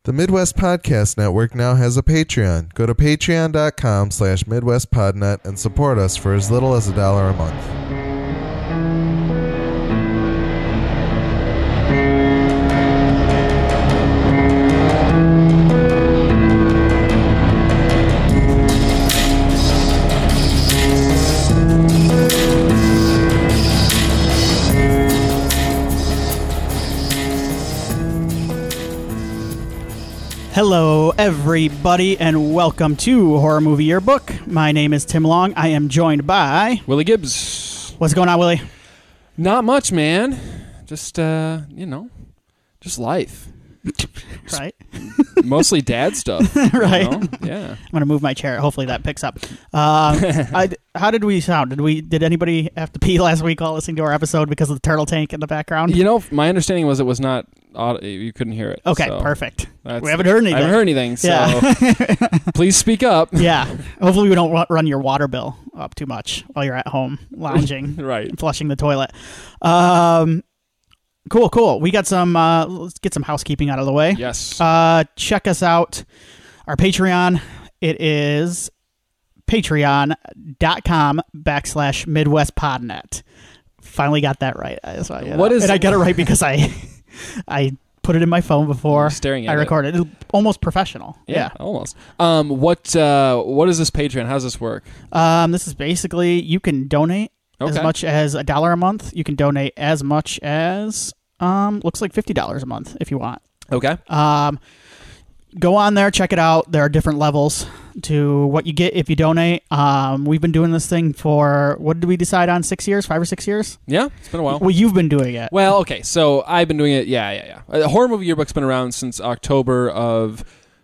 The Midwest Podcast Network now has a Patreon. Go to patreon.com/MidwestPodNet and support us for as little as $1 a month. Hello, everybody, and welcome to Horror Movie Yearbook. My name is Tim Long. I am joined by... Willie Gibbs. What's going on, Willie? Not much, man. Just, just life. Right. Mostly dad stuff. Right. You know? Yeah. I'm going to move my chair. Hopefully that picks up. How did we sound? Did anybody have to pee last week while listening to our episode because of the turtle tank in the background? You know, my understanding was it was not... you couldn't hear it. Okay, so perfect. We haven't heard anything. I haven't heard anything, so please speak up. Yeah. Hopefully we don't run your water bill up too much while you're at home lounging, right, and flushing the toilet. Cool. We got some, let's get some housekeeping out of the way. Yes. Check us out. Our Patreon. It is patreon.com/MidwestPodNet. Finally got that right. What is and I got it right because I put it in my phone before staring at I recorded. It's almost professional. Yeah. Almost. What is this Patreon? How does this work? This is basically you can donate as much as $1 a month. You can donate as much as looks like $50 a month if you want. Okay. Go on there, check it out. There are different levels to what you get if you donate. We've been doing this thing for, what did we decide on, 6 years, 5 or 6 years? Yeah, it's been a while. Well, you've been doing it. Well, okay, so I've been doing it, yeah. Horror Movie Yearbook's been around since October of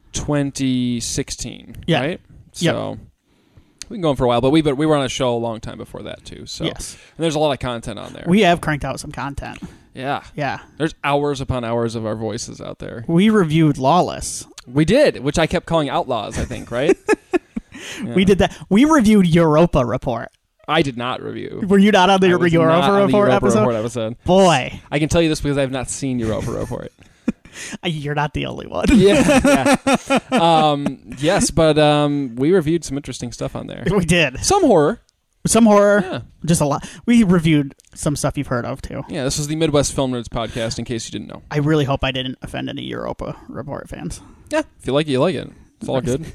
2016, right? So we've been going for a while, but we were on a show a long time before that, too. So. Yes. And there's a lot of content on there. We have cranked out some content. Yeah. Yeah. There's hours upon hours of our voices out there. We reviewed Lawless. We did, which I kept calling Outlaws, I think, right? Yeah. We did that. We reviewed Europa Report. I did not review. Were you not on the Europa Report episode? Boy. I can tell you this because I have not seen Europa Report. You're not the only one. Yeah. Yes, but we reviewed some interesting stuff on there. We did. Some horror. Yeah. Just a lot. We reviewed some stuff you've heard of, too. Yeah, this was the Midwest Film Nerds podcast, in case you didn't know. I really hope I didn't offend any Europa Report fans. Yeah, if you like it, you like it. It's all good.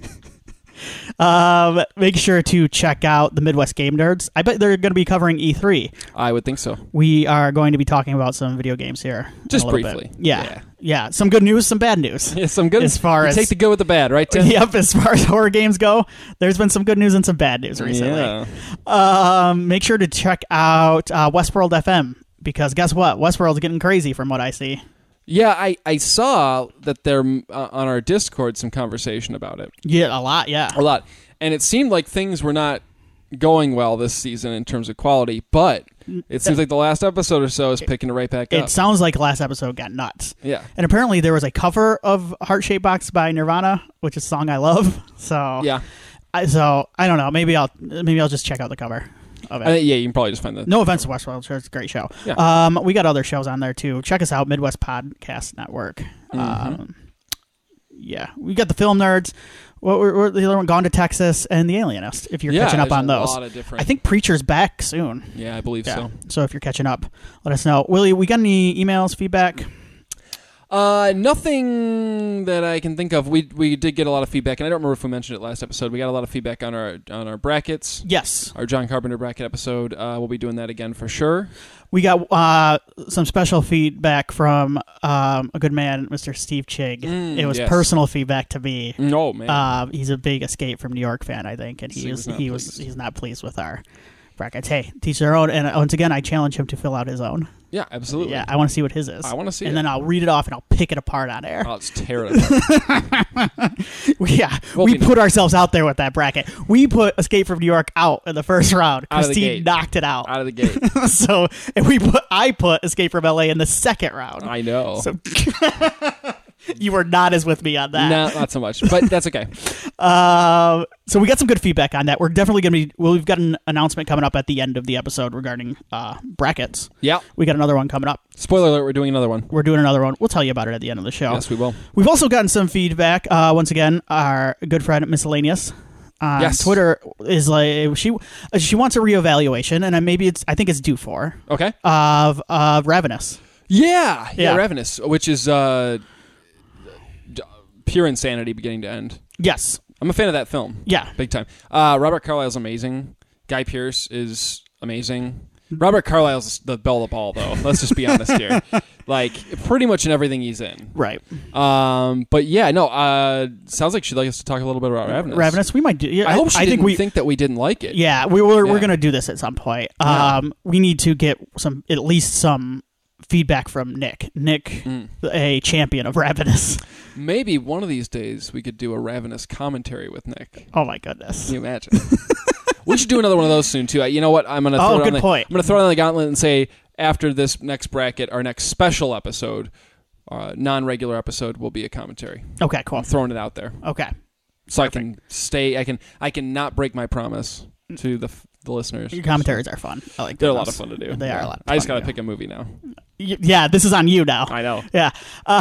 Make sure to check out the Midwest Game Nerds. I bet they're going to be covering E3. I would think so. We are going to be talking about some video games here. Just briefly. Yeah. Some good news, some bad news. Yeah, some good. As far as take the good with the bad, right, Tim? Yep. As far as horror games go, there's been some good news and some bad news recently. Yeah. Make sure to check out Westworld FM because guess what? Westworld's getting crazy from what I see. Yeah, I saw that there on our Discord some conversation about it. Yeah, a lot. And it seemed like things were not going well this season in terms of quality, but it seems like the last episode or so is picking it right back up. It sounds like the last episode got nuts. Yeah. And apparently there was a cover of Heart Shaped Box by Nirvana, which is a song I love. So yeah. I don't know. Maybe I'll just check out the cover of it. Yeah, you can probably just find that. No offense to Westworld, sure, it's a great show. Yeah. We got other shows on there too. Check us out, Midwest Podcast Network. Mm-hmm. Yeah, we got the Film Nerds. We're the other one, Gone to Texas, and The Alienist. If you're catching up on those, I think Preacher's back soon. Yeah, I believe so. So if you're catching up, let us know. Willie, we got any emails, feedback? Nothing that I can think of. We did get a lot of feedback, and I don't remember if we mentioned it last episode. We got a lot of feedback on our brackets. Yes, our John Carpenter bracket episode. We'll be doing that again for sure. We got some special feedback from a good man, Mr. Steve Chig. It was personal feedback to me. Oh man, he's a big Escape from New York fan, I think, and he's not pleased with our brackets. Hey, teach their own. And once again, I challenge him to fill out his own. Yeah, absolutely. Yeah, I want to see what his is. I want to see it. And then I'll read it off and I'll pick it apart on air. Oh, it's terrible. We put ourselves out there with that bracket. We put Escape from New York out in the first round. Christine knocked it out. Out of the gate. So, and I put Escape from LA in the second round. I know. So You were not as with me on that. No, not so much, but that's okay. So we got some good feedback on that. We're definitely going to be. Well, we've got an announcement coming up at the end of the episode regarding brackets. Yeah. We got another one coming up. Spoiler alert: we're doing another one. We're doing another one. We'll tell you about it at the end of the show. Yes, we will. We've also gotten some feedback. Once again, our good friend Miscellaneous on Twitter is like she wants a reevaluation, and I think it's due for Okay. of Ravenous. Yeah, Ravenous, which is pure insanity beginning to end. Yes. I'm a fan of that film. Yeah. Big time. Robert Carlyle's amazing. Guy Pearce is amazing. Robert Carlyle's the belle of the ball, though. Let's just be honest here. Like, pretty much in everything he's in. Right. But yeah, no, sounds like she'd like us to talk a little bit about Ravenous. Ravenous, we might do. Yeah, I hope she didn't think that we didn't like it. Yeah, we're going to do this at some point. We need to get at least some feedback from Nick. Nick, a champion of Ravenous. Maybe one of these days we could do a Ravenous commentary with Nick. Oh my goodness! Can you imagine? We should do another one of those soon too. You know what? I'm going to throw it on the point. I'm going to throw it on the gauntlet and say after this next bracket, our next special episode, non-regular episode, will be a commentary. Okay, cool. I'm throwing it out there. Okay, so perfect. I can stay. I can not break my promise to the listeners. Your commentaries are fun. I like. They're a lot of fun to do. They are a lot. I just got to pick a movie now. Yeah, this is on you now. I know. Yeah.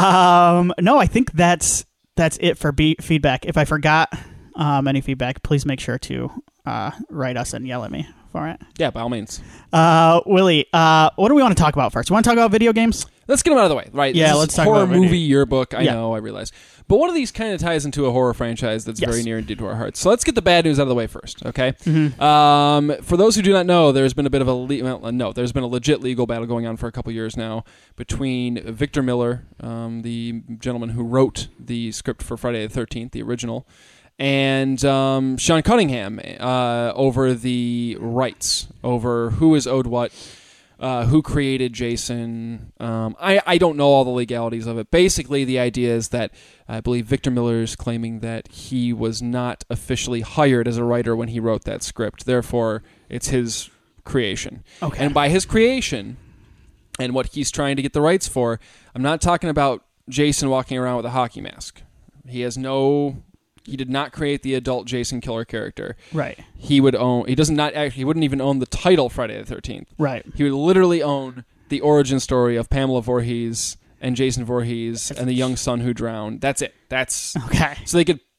No, I think that's it for feedback. If I forgot any feedback, please make sure to write us and yell at me for it. Yeah, by all means. Willie, what do we want to talk about first? You want to talk about video games? Let's get them out of the way, right? Yeah, let's talk about horror movie yearbook. I know, I realize. But one of these kind of ties into a horror franchise that's very near and dear to our hearts. So let's get the bad news out of the way first, okay? Mm-hmm. For those who do not know, there's been a bit of there's been a legit legal battle going on for a couple years now between Victor Miller, the gentleman who wrote the script for Friday the 13th, the original, and Sean Cunningham over the rights, over who is owed what. Who created Jason? I don't know all the legalities of it. Basically, the idea is that I believe Victor Miller is claiming that he was not officially hired as a writer when he wrote that script. Therefore, it's his creation. Okay. And by his creation and what he's trying to get the rights for, I'm not talking about Jason walking around with a hockey mask. He did not create the adult Jason killer character. Right. He wouldn't even own the title Friday the 13th. Right. He would literally own the origin story of Pamela Voorhees and Jason Voorhees and the young son who drowned. That's it. That's okay. So they could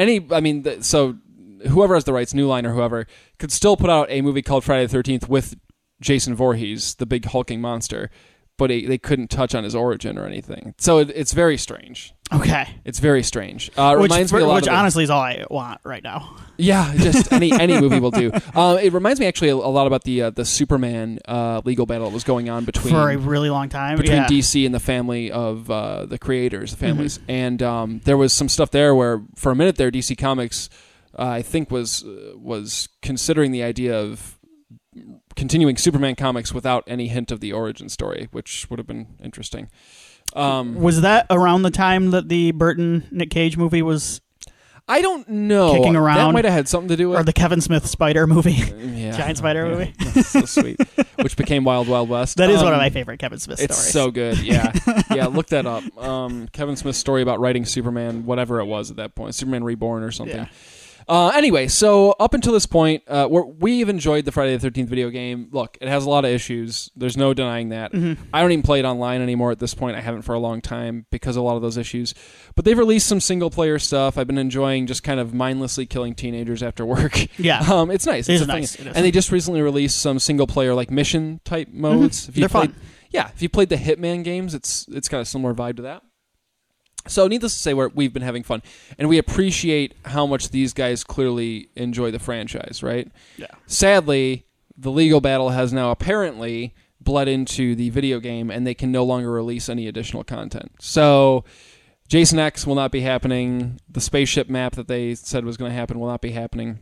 so whoever has the rights, New Line or whoever, could still put out a movie called Friday the 13th with Jason Voorhees, the big hulking monster, but they couldn't touch on his origin or anything. So it's very strange. Okay. It's very strange. Reminds me a lot which honestly is all I want right now. Yeah, just any movie will do. It reminds me actually a lot about the Superman legal battle that was going on for a really long time between DC and the family of the creators, the families, and there was some stuff there where for a minute there DC Comics I think was considering the idea of continuing Superman comics without any hint of the origin story, which would have been interesting. Was that around the time that the Burton Nick Cage movie was? I don't know. Kicking around. That might have had something to do with or the Kevin Smith Spider movie, yeah. Giant Spider movie. That's so sweet. Which became Wild Wild West. That is one of my favorite Kevin Smith stories. It's so good. Yeah, yeah. Look that up. Kevin Smith's story about writing Superman, whatever it was at that point, Superman Reborn or something. Yeah. Anyway, so up until this point, we've enjoyed the Friday the 13th video game. Look, it has a lot of issues. There's no denying that. Mm-hmm. I don't even play it online anymore at this point. I haven't for a long time because of a lot of those issues. But they've released some single-player stuff. I've been enjoying just kind of mindlessly killing teenagers after work. Yeah. It's nice. It is nice. And they just recently released some single-player like mission-type modes. Mm-hmm. They're fun. Yeah, if you played the Hitman games, it's got a similar vibe to that. So needless to say, we've been having fun, and we appreciate how much these guys clearly enjoy the franchise, right? Yeah. Sadly, the legal battle has now apparently bled into the video game, and they can no longer release any additional content. So Jason X will not be happening. The spaceship map that they said was going to happen will not be happening.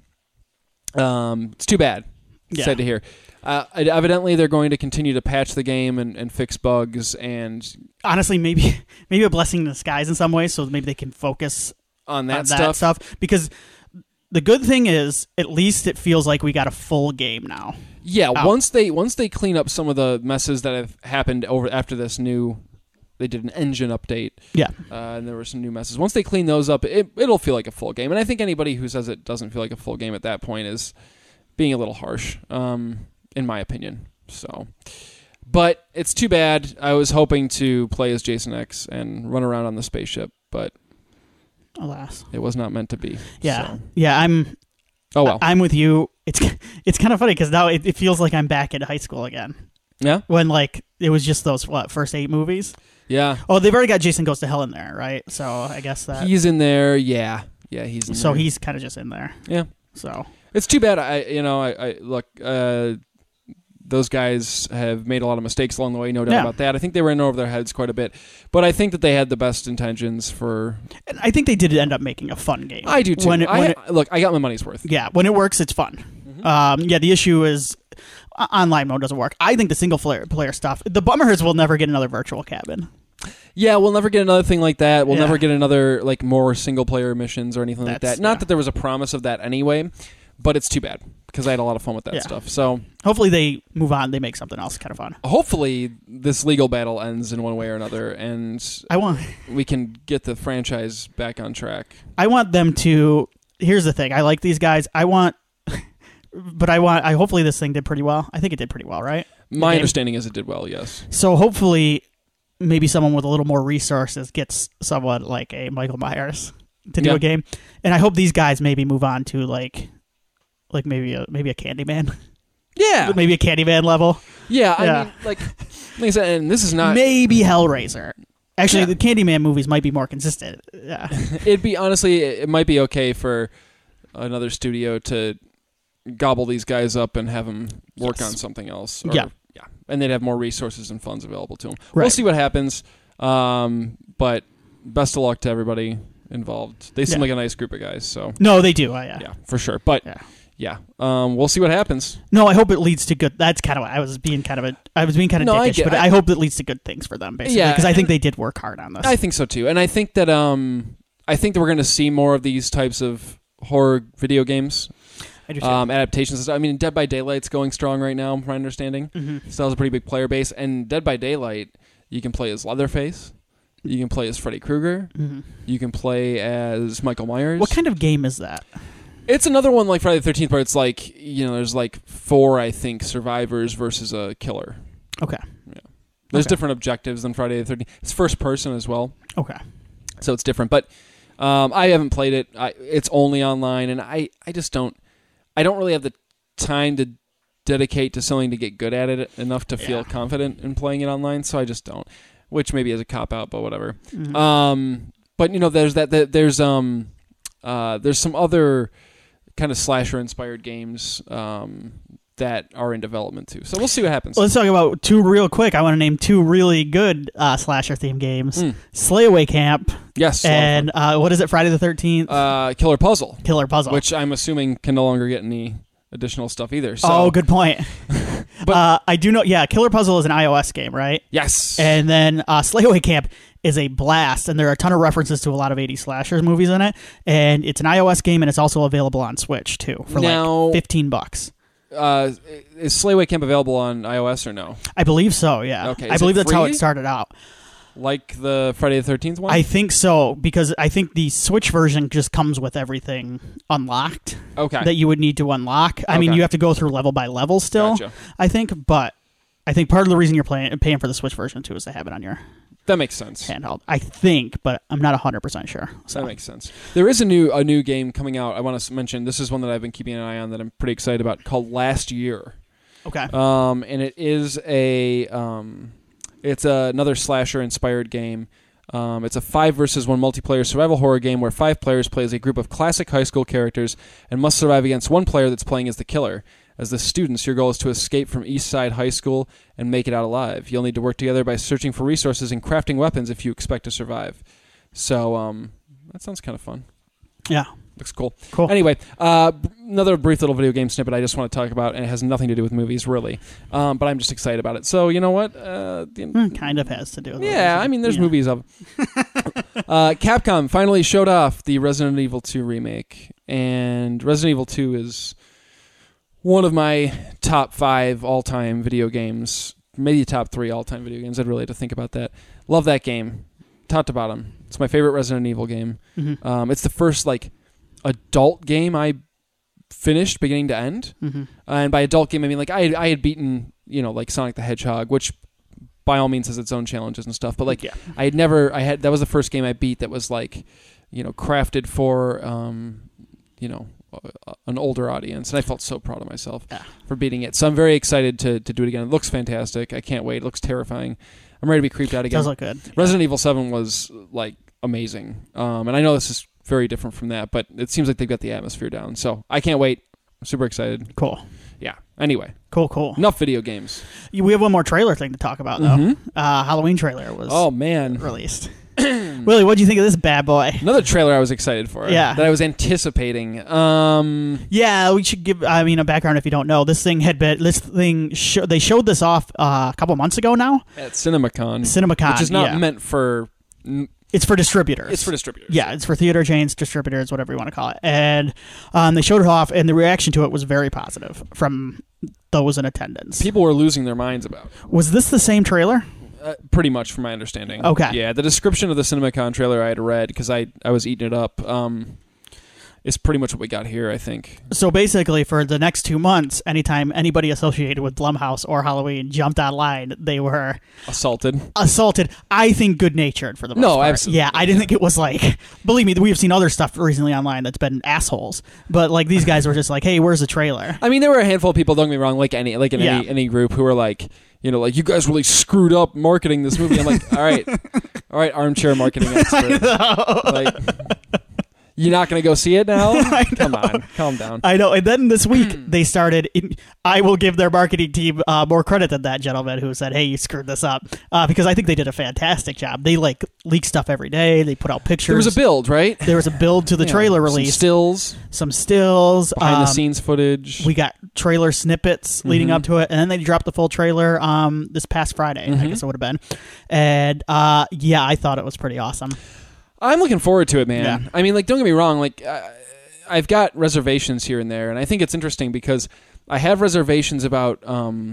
It's too bad. Yeah. Sad to hear. Evidently, they're going to continue to patch the game and fix bugs. And honestly, maybe a blessing in disguise in some ways, so maybe they can focus on that stuff. Because the good thing is, at least it feels like we got a full game now. Yeah, once they clean up some of the messes that have happened after this new they did an engine update. Yeah. And there were some new messes. Once they clean those up, it'll feel like a full game. And I think anybody who says it doesn't feel like a full game at that point is being a little harsh, in my opinion. So, but it's too bad. I was hoping to play as Jason X and run around on the spaceship, but alas, it was not meant to be. Yeah. So. Yeah, Oh well. I'm with you. It's kind of funny because now it feels like I'm back in high school again. Yeah. When like it was just those first 8 movies. Yeah. Oh, they've already got Jason Goes to Hell in there, right? So I guess that he's in there. Yeah. Yeah, he's in there. So he's kind of just in there. Yeah. So it's too bad. I look. Those guys have made a lot of mistakes along the way, no doubt about that. I think they were in over their heads quite a bit, but I think that they had the best intentions for. And I think they did end up making a fun game. I do too. Look, I got my money's worth. Yeah, when it works, it's fun. Mm-hmm. Yeah, the issue is online mode doesn't work. I think the single player stuff. The bummer is we'll never get another virtual cabin. Yeah, we'll never get another thing like that. We'll never get another like more single player missions or anything like that. Not that there was a promise of that anyway, but it's too bad because I had a lot of fun with that stuff. So hopefully they move on. They make something else kind of fun. Hopefully this legal battle ends in one way or another, and we can get the franchise back on track. I want them to. Here's the thing. I like these guys. But I hopefully this thing did pretty well. I think it did pretty well, right? My understanding is it did well, yes. So hopefully maybe someone with a little more resources gets someone like a Michael Myers to do a game. And I hope these guys maybe move on to like maybe a Candyman. Yeah. Maybe a Candyman level. Yeah, I mean, like I said, and this is not... Maybe Hellraiser. Actually, the Candyman movies might be more consistent. Yeah. It might be okay for another studio to gobble these guys up and have them work on something else. Yeah. And they'd have more resources and funds available to them. Right. We'll see what happens. But best of luck to everybody involved. They seem like a nice group of guys. So no, they do. Yeah, for sure. But we'll see what happens. No, I hope it leads to good. That's kind of what I was being kind of dickish, but I hope it leads to good things for them, basically. Because I think they did work hard on this. I think so too, and I think that we're going to see more of these types of horror video games. I do too. Adaptations. I mean, Dead by Daylight's going strong right now, from my understanding. Mm-hmm. Still has a pretty big player base, and Dead by Daylight, you can play as Leatherface. You can play as Freddy Krueger. Mm-hmm. You can play as Michael Myers. What kind of game is that? It's another one like Friday the 13th, but it's like, there's like 4, I think, survivors versus a killer. Okay. Yeah. There's different objectives than Friday the 13th. It's first person as well. Okay. So it's different. But I haven't played it. It's only online, and I don't really have the time to dedicate to something to get good at it enough to feel confident in playing it online, so I just don't. Which maybe is a cop-out, but whatever. Mm-hmm. But, there's some other kind of slasher-inspired games that are in development, too. So we'll see what happens. Let's talk about 2 real quick. I want to name 2 really good slasher-themed games. Slayaway Camp. Yes. And what is it, Friday the 13th? Killer Puzzle. Killer Puzzle. Which I'm assuming can no longer get any additional stuff either. So. Oh, good point. But I do know, Killer Puzzle is an iOS game, right? Yes. And then Slayaway Camp is a blast, and there are a ton of references to a lot of 80s slashers movies in it. And it's an iOS game, and it's also available on Switch, too, for like $15. Is Slayaway Camp available on iOS or no? I believe so, yeah. Okay. I believe that's how it started out. Like the Friday the 13th one? I think so, because I think the Switch version just comes with everything unlocked that you would need to unlock. I mean, you have to go through level by level still, I think, but I think part of the reason you're paying for the Switch version, too, is to have it on your that makes sense. handheld. I think, but I'm not 100% sure. So. That makes sense. There is a new game coming out. I want to mention, this is one that I've been keeping an eye on that I'm pretty excited about, called Last Year. Okay. And it is it's another slasher-inspired game. It's a 5 versus 1 multiplayer survival horror game where 5 players play as a group of classic high school characters and must survive against one player that's playing as the killer. As the students, your goal is to escape from East Side High School and make it out alive. You'll need to work together by searching for resources and crafting weapons if you expect to survive. So, that sounds kind of fun. Yeah. Looks cool. Cool. Anyway, another brief little video game snippet I just want to talk about, and it has nothing to do with movies, really. But I'm just excited about it. So, you know what? Kind of has to do with Yeah, I mean, there's movies of... Capcom finally showed off the Resident Evil 2 remake, and Resident Evil 2 is one of my top 5 all-time video games, maybe top 3 all-time video games. I'd really have to think about that. Love that game, top to bottom. It's my favorite Resident Evil game. Mm-hmm. It's the first adult game I finished beginning to end. Mm-hmm. And by adult game, I mean I had beaten Sonic the Hedgehog, which by all means has its own challenges and stuff. But that was the first game I beat that was crafted for an older audience, and I felt so proud of myself for beating it. So I'm very excited to do it again. It looks fantastic. I can't wait. It looks terrifying. I'm ready to be creeped out again. Does look good. Resident Evil 7 was amazing, and I know this is very different from that, but it seems like they've got the atmosphere down. So I can't wait. I'm super excited. Cool. Yeah. Anyway. Cool. Enough video games. We have one more trailer thing to talk about, though. Mm-hmm. Halloween trailer was released. Willie, what do you think of this bad boy? Another trailer I was excited for. Yeah. That I was anticipating. Yeah, we should give a background if you don't know. They showed this off a couple months ago now at CinemaCon, which is not meant for. It's for distributors. Yeah, it's for theater chains, distributors, whatever you want to call it. And they showed it off, and the reaction to it was very positive from those in attendance. People were losing their minds about it. Was this the same trailer? Pretty much, from my understanding. Okay. Yeah, the description of the CinemaCon trailer I had read, because I was eating it up, is pretty much what we got here, I think. So basically, for the next 2 months, anytime anybody associated with Blumhouse or Halloween jumped online, they were... Assaulted. I think good-natured for the most part. No, absolutely. Yeah, I didn't think it was believe me, we have seen other stuff recently online that's been assholes. But these guys were just hey, where's the trailer? I mean, there were a handful of people, don't get me wrong, any group who were you guys really screwed up marketing this movie. I'm all right, armchair marketing expert. You're not going to go see it now? Come on, calm down. I know. And then this week, they started... I will give their marketing team more credit than that gentleman who said, hey, you screwed this up. Because I think they did a fantastic job. They, leak stuff every day. They put out pictures. There was a build, right? There was a build to the trailer release. Some stills. Behind-the-scenes footage. We got trailer snippets leading up to it. And then they dropped the full trailer this past Friday, I guess it would have been. And, I thought it was pretty awesome. I'm looking forward to it, man. Yeah. I mean, don't get me wrong. I've got reservations here and there, and I think it's interesting because I have reservations about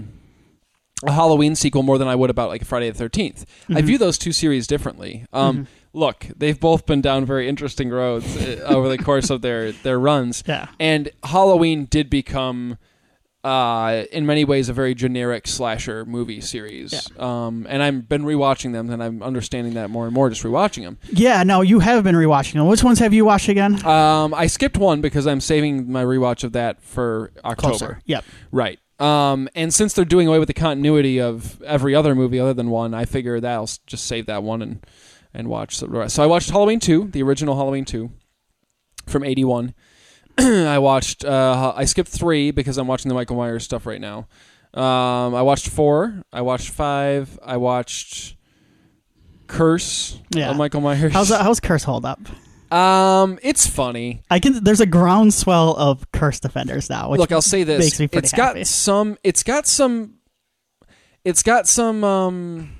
a Halloween sequel more than I would about Friday the 13th. Mm-hmm. I view those two series differently. Look, they've both been down very interesting roads over the course of their runs. Yeah. And Halloween did become... in many ways, a very generic slasher movie series. Yeah. And I've been rewatching them, and I'm understanding that more and more just rewatching them. Yeah, no, you have been rewatching them. Which ones have you watched again? I skipped one because I'm saving my rewatch of that for October. Closer. Yep. Right. And since they're doing away with the continuity of every other movie other than one, I figure that I'll just save that one and watch the rest. So I watched Halloween 2, the original Halloween 2, from 1981. I watched. I skipped 3 because I'm watching the Michael Myers stuff right now. I watched 4. I watched 5. I watched Curse of Michael Myers. How's Curse hold up? It's funny. There's a groundswell of Curse defenders now. Which Look, I'll say this. Makes me pretty happy. It's got some.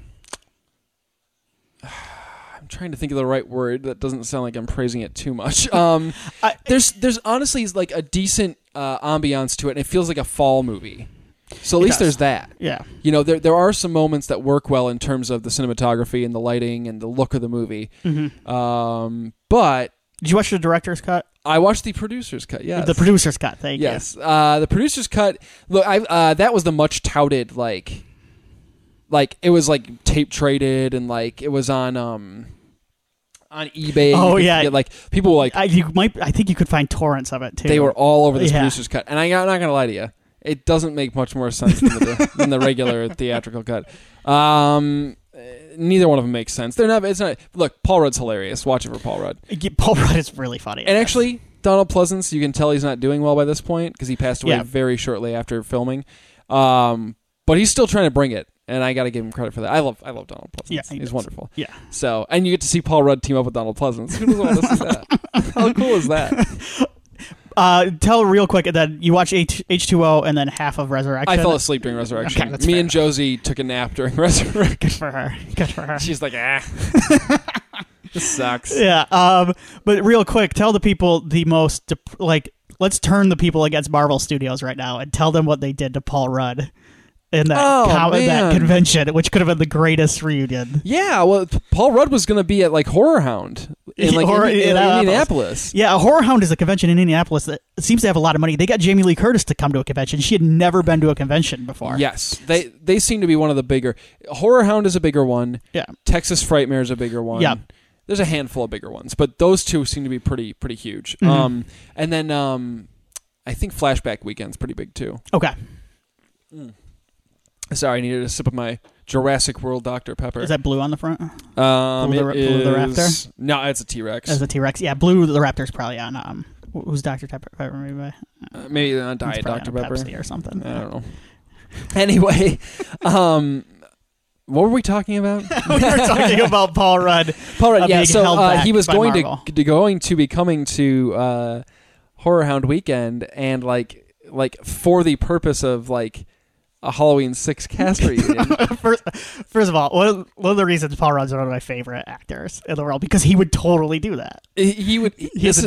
Trying to think of the right word that doesn't sound like I'm praising it too much. There's honestly a decent ambiance to it, and it feels like a fall movie. So at least there's that. Yeah. There are some moments that work well in terms of the cinematography and the lighting and the look of the movie. Mm-hmm. But did you watch the director's cut? I watched the producer's cut. Yes. The producer's cut. Thank you. Yes. The producer's cut. Look, that was the much touted it was tape traded and it was on eBay. Oh yeah, people were I think you could find torrents of it too. They were all over this producer's cut, and I'm not gonna lie to you, it doesn't make much more sense than the regular theatrical cut. Neither one of them makes sense. It's not. Look, Paul Rudd's hilarious. Watch it for Paul Rudd. Paul Rudd is really funny. And actually, Donald Pleasance, you can tell he's not doing well by this point because he passed away very shortly after filming. But he's still trying to bring it. And I got to give him credit for that. I love Donald Pleasance. Yeah, he's wonderful. Yeah. So, and you get to see Paul Rudd team up with Donald Pleasance. Who doesn't want to see that? How cool is that? Tell real quick that you watch H2O and then half of Resurrection. I fell asleep during Resurrection. Okay, Me and Josie took a nap during Resurrection. Good for her. She's like, this sucks. Yeah. But real quick, tell the people the most let's turn the people against Marvel Studios right now and tell them what they did to Paul Rudd in that convention, which could have been the greatest reunion. Yeah, well, Paul Rudd was going to be at like Horror Hound in Indianapolis. Yeah, Horror Hound is a convention in Indianapolis that seems to have a lot of money. They got Jamie Lee Curtis to come to a convention. She had never been to a convention before. Yes, they seem to be one of the bigger. Horror Hound is a bigger one. Yeah, Texas Frightmare is a bigger one. Yeah. There's a handful of bigger ones, but those two seem to be pretty huge. And then I think Flashback Weekend's pretty big too. Okay. Sorry, I needed a sip of my Jurassic World Dr. Pepper. Is that Blue on the front? Blue the Raptor? No, it's a T-Rex. It's a T-Rex. Yeah, Blue the Raptor's probably on. Who's Dr. Pepper? Maybe on Diet Dr. Pepper Pepsi or something. I don't know. Anyway, what were we talking about? We were talking about Paul Rudd. Yeah. So he was going to be coming to Horror Hound Weekend, and like for the purpose of like a Halloween 6 cast reunion. First of all, one of the reasons Paul Rudd's one of my favorite actors in the world, because he would totally do that. He would. He's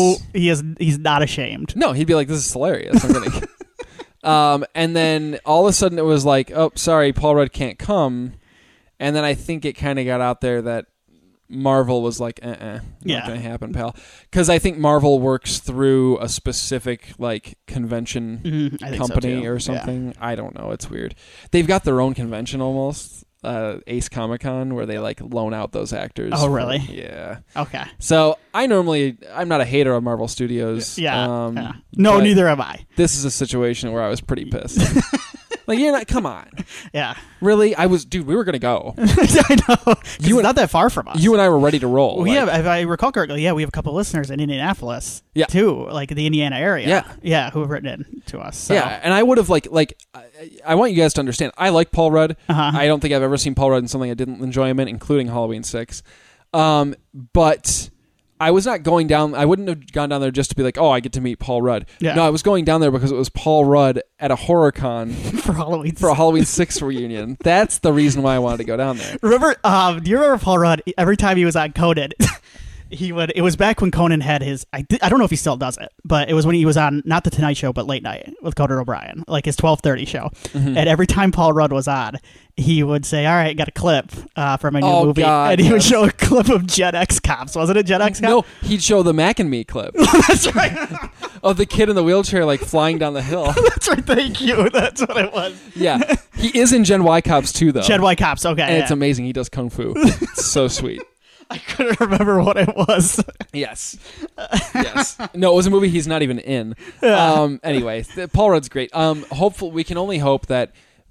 not ashamed. No, he'd be like, "This is hilarious." I'm kidding. And then all of a sudden it was like, "Oh, sorry, Paul Rudd can't come." And then I think it kind of got out there that Marvel was like, not going to happen, pal. Because I think Marvel works through a specific like convention company or something. Yeah. I don't know. It's weird. They've got their own convention almost, Ace Comic-Con, where they like loan out those actors. Oh, really? Yeah. Okay. So I'm not a hater of Marvel Studios. Yeah. No, neither am I. This is a situation where I was pretty pissed. Like, you're not, come on. Yeah. Really? We were going to go. I know. It's not that far from us. You and I were ready to roll. We have, if I recall correctly, we have a couple listeners in Indianapolis, too, like the Indiana area. Yeah, who have written in to us. So. Yeah, and I would have, I want you guys to understand, I like Paul Rudd. I don't think I've ever seen Paul Rudd in something I didn't enjoy him in, including Halloween 6. But I was not going down. I wouldn't have gone down there just to be like, oh, I get to meet Paul Rudd. Yeah. No, I was going down there because it was Paul Rudd at a horror con for a Halloween 6 reunion. That's the reason why I wanted to go down there. Remember? Do you remember Paul Rudd? Every time he was on Conan, it was back when Conan had his, I don't know if he still does it, but it was when he was on, not the Tonight Show, but Late Night with Conan O'Brien, like his 12:30 show. Mm-hmm. And every time Paul Rudd was on, he would say, all right, got a clip from a new movie. God, and he would show a clip of Gen X Cops. Wasn't it Gen X Cops? No, he'd show the Mac and Me clip. That's right. Of the kid in the wheelchair, like, flying down the hill. That's right, thank you. That's what it was. Yeah. He is in Gen Y Cops, too, though. Gen Y Cops, okay. And it's amazing. He does Kung Fu. It's so sweet. I couldn't remember what it was. Yes. No, it was a movie he's not even in. Anyway, Paul Rudd's great. Hopefully, we can only hope that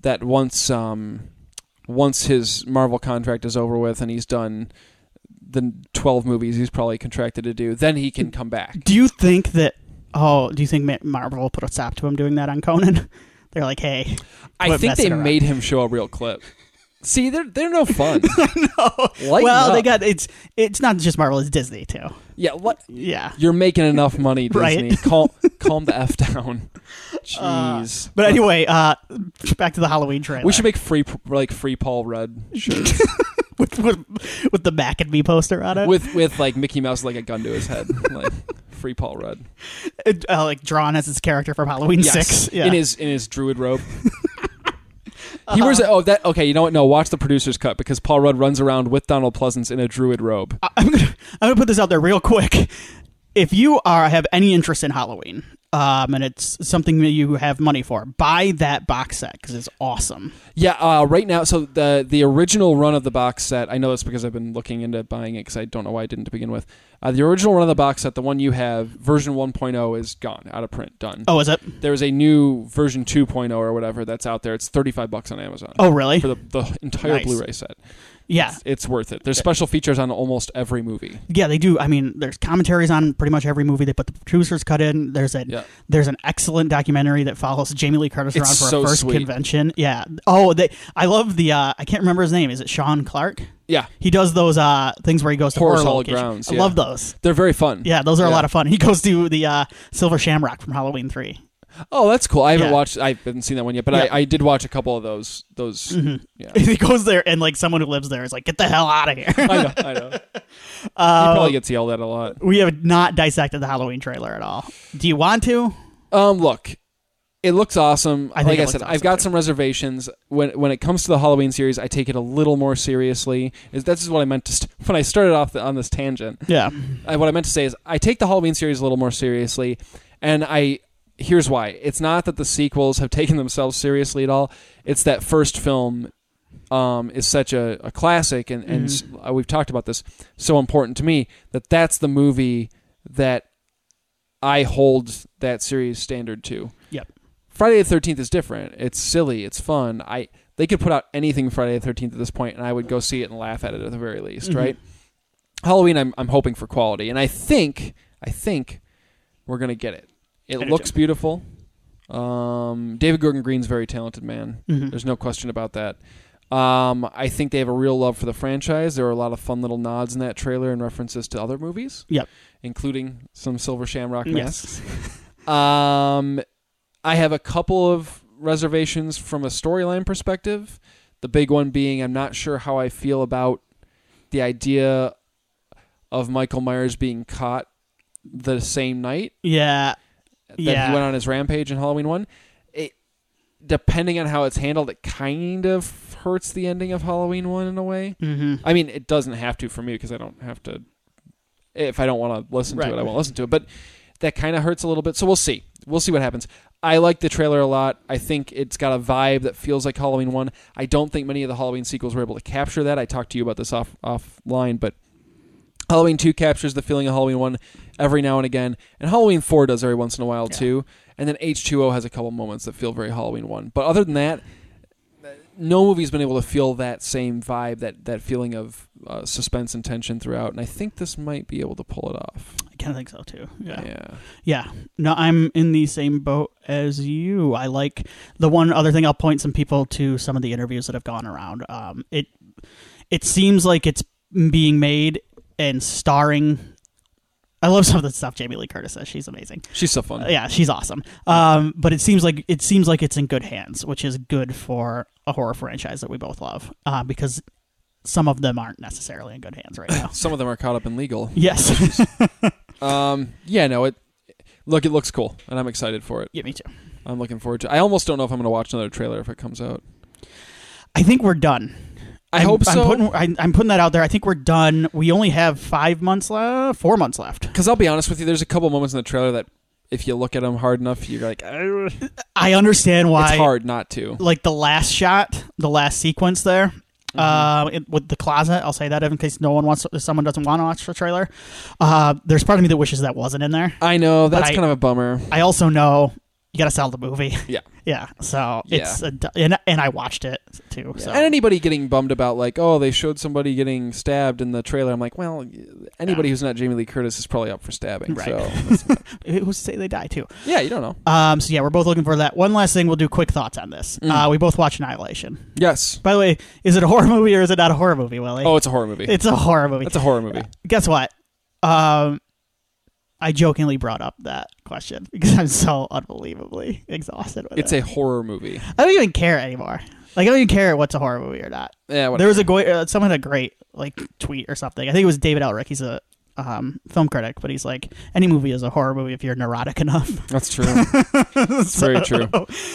once his Marvel contract is over with and he's done the 12 movies he's probably contracted to do, then he can come back. Do you think Marvel will put a stop to him doing that on Conan? They're like, hey, I think they made him show a real clip. See, they're no fun. No. They got it's not just Marvel, it's Disney too. Yeah, what? Yeah. You're making enough money, Disney. Right? Calm the F down. Jeez. But anyway, back to the Halloween trailer. We should make free Paul Rudd shirts. with the Mac and Me poster on it. With like Mickey Mouse like a gun to his head. Like free Paul Rudd. Like drawn as his character from Halloween 6. Yeah. In his druid robe. He wears okay, you know what? No, watch the producer's cut because Paul Rudd runs around with Donald Pleasance in a druid robe. I'm gonna put this out there real quick. If you have any interest in Halloween, and it's something that you have money for, buy that box set because it's awesome. Yeah, right now, so the original run of the box set, I know this because I've been looking into buying it because I don't know why I didn't to begin with. The original run of the box set, the one you have, version 1.0 is gone, out of print, done. Oh, is it? There's a new version 2.0 or whatever that's out there. It's $35 on Amazon. Oh, really? For the entire Blu-ray set. Yeah. It's worth it. There's special features on almost every movie. Yeah, they do. I mean, there's commentaries on pretty much every movie. They put the producer's cut in. There's an excellent documentary that follows Jamie Lee Curtis around for her first convention. Yeah. Oh, I love the, I can't remember his name. Is it Sean Clark? Yeah. He does those things where he goes to horror grounds. I love those. They're very fun. Yeah, those are a lot of fun. He goes to the Silver Shamrock from Halloween 3. Oh, that's cool. I haven't seen that one yet, but I did watch a couple of those. Mm-hmm. Yeah. He goes there and like someone who lives there is like, get the hell out of here. I know. He probably gets yelled at a lot. We have not dissected the Halloween trailer at all. Do you want to? Look, It looks awesome. Like I said, I've got some reservations. When it comes to the Halloween series, I take it a little more seriously. That's what I meant to when I started off on this tangent. Yeah. What I meant to say is I take the Halloween series a little more seriously, and here's why. It's not that the sequels have taken themselves seriously at all. It's that first film is such a classic, and we've talked about this, so important to me, that's the movie that I hold that series standard to. Yep. Friday the 13th is different. It's silly. It's fun. They could put out anything Friday the 13th at this point, and I would go see it and laugh at it at the very least, right? Halloween, I'm hoping for quality, and I think we're gonna get it. It looks beautiful. David Gordon Green's a very talented man. There's no question about that. I think they have a real love for the franchise. There are a lot of fun little nods in that trailer and references to other movies. Yep. Including some Silver Shamrock masks. Yes. I have a couple of reservations from a storyline perspective. The big one being I'm not sure how I feel about the idea of Michael Myers being caught the same night. Yeah. That he went on his rampage in Halloween 1. Depending on how it's handled, it kind of hurts the ending of Halloween 1 in a way. I mean, it doesn't have to for me because I don't have to. If I don't want to listen to it, I won't listen to it. But that kind of hurts a little bit. So we'll see. We'll see what happens. I like the trailer a lot. I think it's got a vibe that feels like Halloween 1. I don't think many of the Halloween sequels were able to capture that. I talked to you about this offline, but Halloween 2 captures the feeling of Halloween 1 every now and again. And Halloween 4 does every once in a while, too. And then H2O has a couple moments that feel very Halloween 1. But other than that, no movie's been able to feel that same vibe, that feeling of suspense and tension throughout. And I think this might be able to pull it off. I kind of think so, too. Yeah. No, I'm in the same boat as you. I like the one other thing. I'll point some people to some of the interviews that have gone around. It seems like it's being made and starring... I love some of the stuff Jamie Lee Curtis says. She's amazing. She's so fun. Yeah, she's awesome. But it seems like it's in good hands, which is good for a horror franchise that we both love. Because some of them aren't necessarily in good hands right now. Some of them are caught up in legal. Yes. It looks cool, and I'm excited for it. Yeah, me too. I'm looking forward to it. I almost don't know if I'm going to watch another trailer if it comes out. I think we're done. I hope so. I'm putting that out there. I think we're done. We only have 4 months left. Because I'll be honest with you, there's a couple moments in the trailer that if you look at them hard enough, you're like... I understand why. It's hard not to. Like the last shot, the last sequence there, with the closet, I'll say that in case someone doesn't want to watch the trailer. There's part of me that wishes that wasn't in there. I know, that's kind of a bummer. I also know you got to sell the movie. Yeah. Yeah, so it's and I watched it too. Yeah. So. And anybody getting bummed about they showed somebody getting stabbed in the trailer, I'm like, well, anybody who's not Jamie Lee Curtis is probably up for stabbing. Right. So who's to say they die too? Yeah, you don't know. So we're both looking for that. One last thing, we'll do quick thoughts on this. We both watched Annihilation. Yes. By the way, is it a horror movie or is it not a horror movie, Willie? Oh, it's a horror movie. It's a horror movie. It's a horror movie. Guess what? I jokingly brought up that question because I'm so unbelievably exhausted with it. It's a horror movie. I don't even care anymore. Like, I don't even care what's a horror movie or not. Yeah, whatever. There was someone had a great tweet or something. I think it was David Elric. He's a film critic, but he's like, any movie is a horror movie if you're neurotic enough. That's true. That's very true.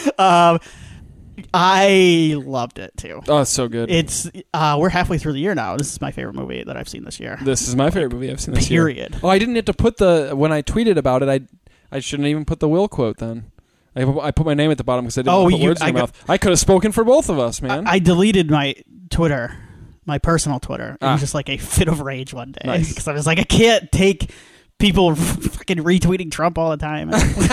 I loved it too. Oh, it's so good. It's we're halfway through the year now. This is my favorite movie that I've seen this year. This is my favorite movie I've seen this year. Period. Oh, I didn't have to put when I tweeted about it, I shouldn't even put the Will quote then. I put my name at the bottom because I didn't put words in my mouth. I could have spoken for both of us, man. I deleted my Twitter, my personal Twitter. It was just like a fit of rage one day because I was like, I can't take people fucking retweeting Trump all the time.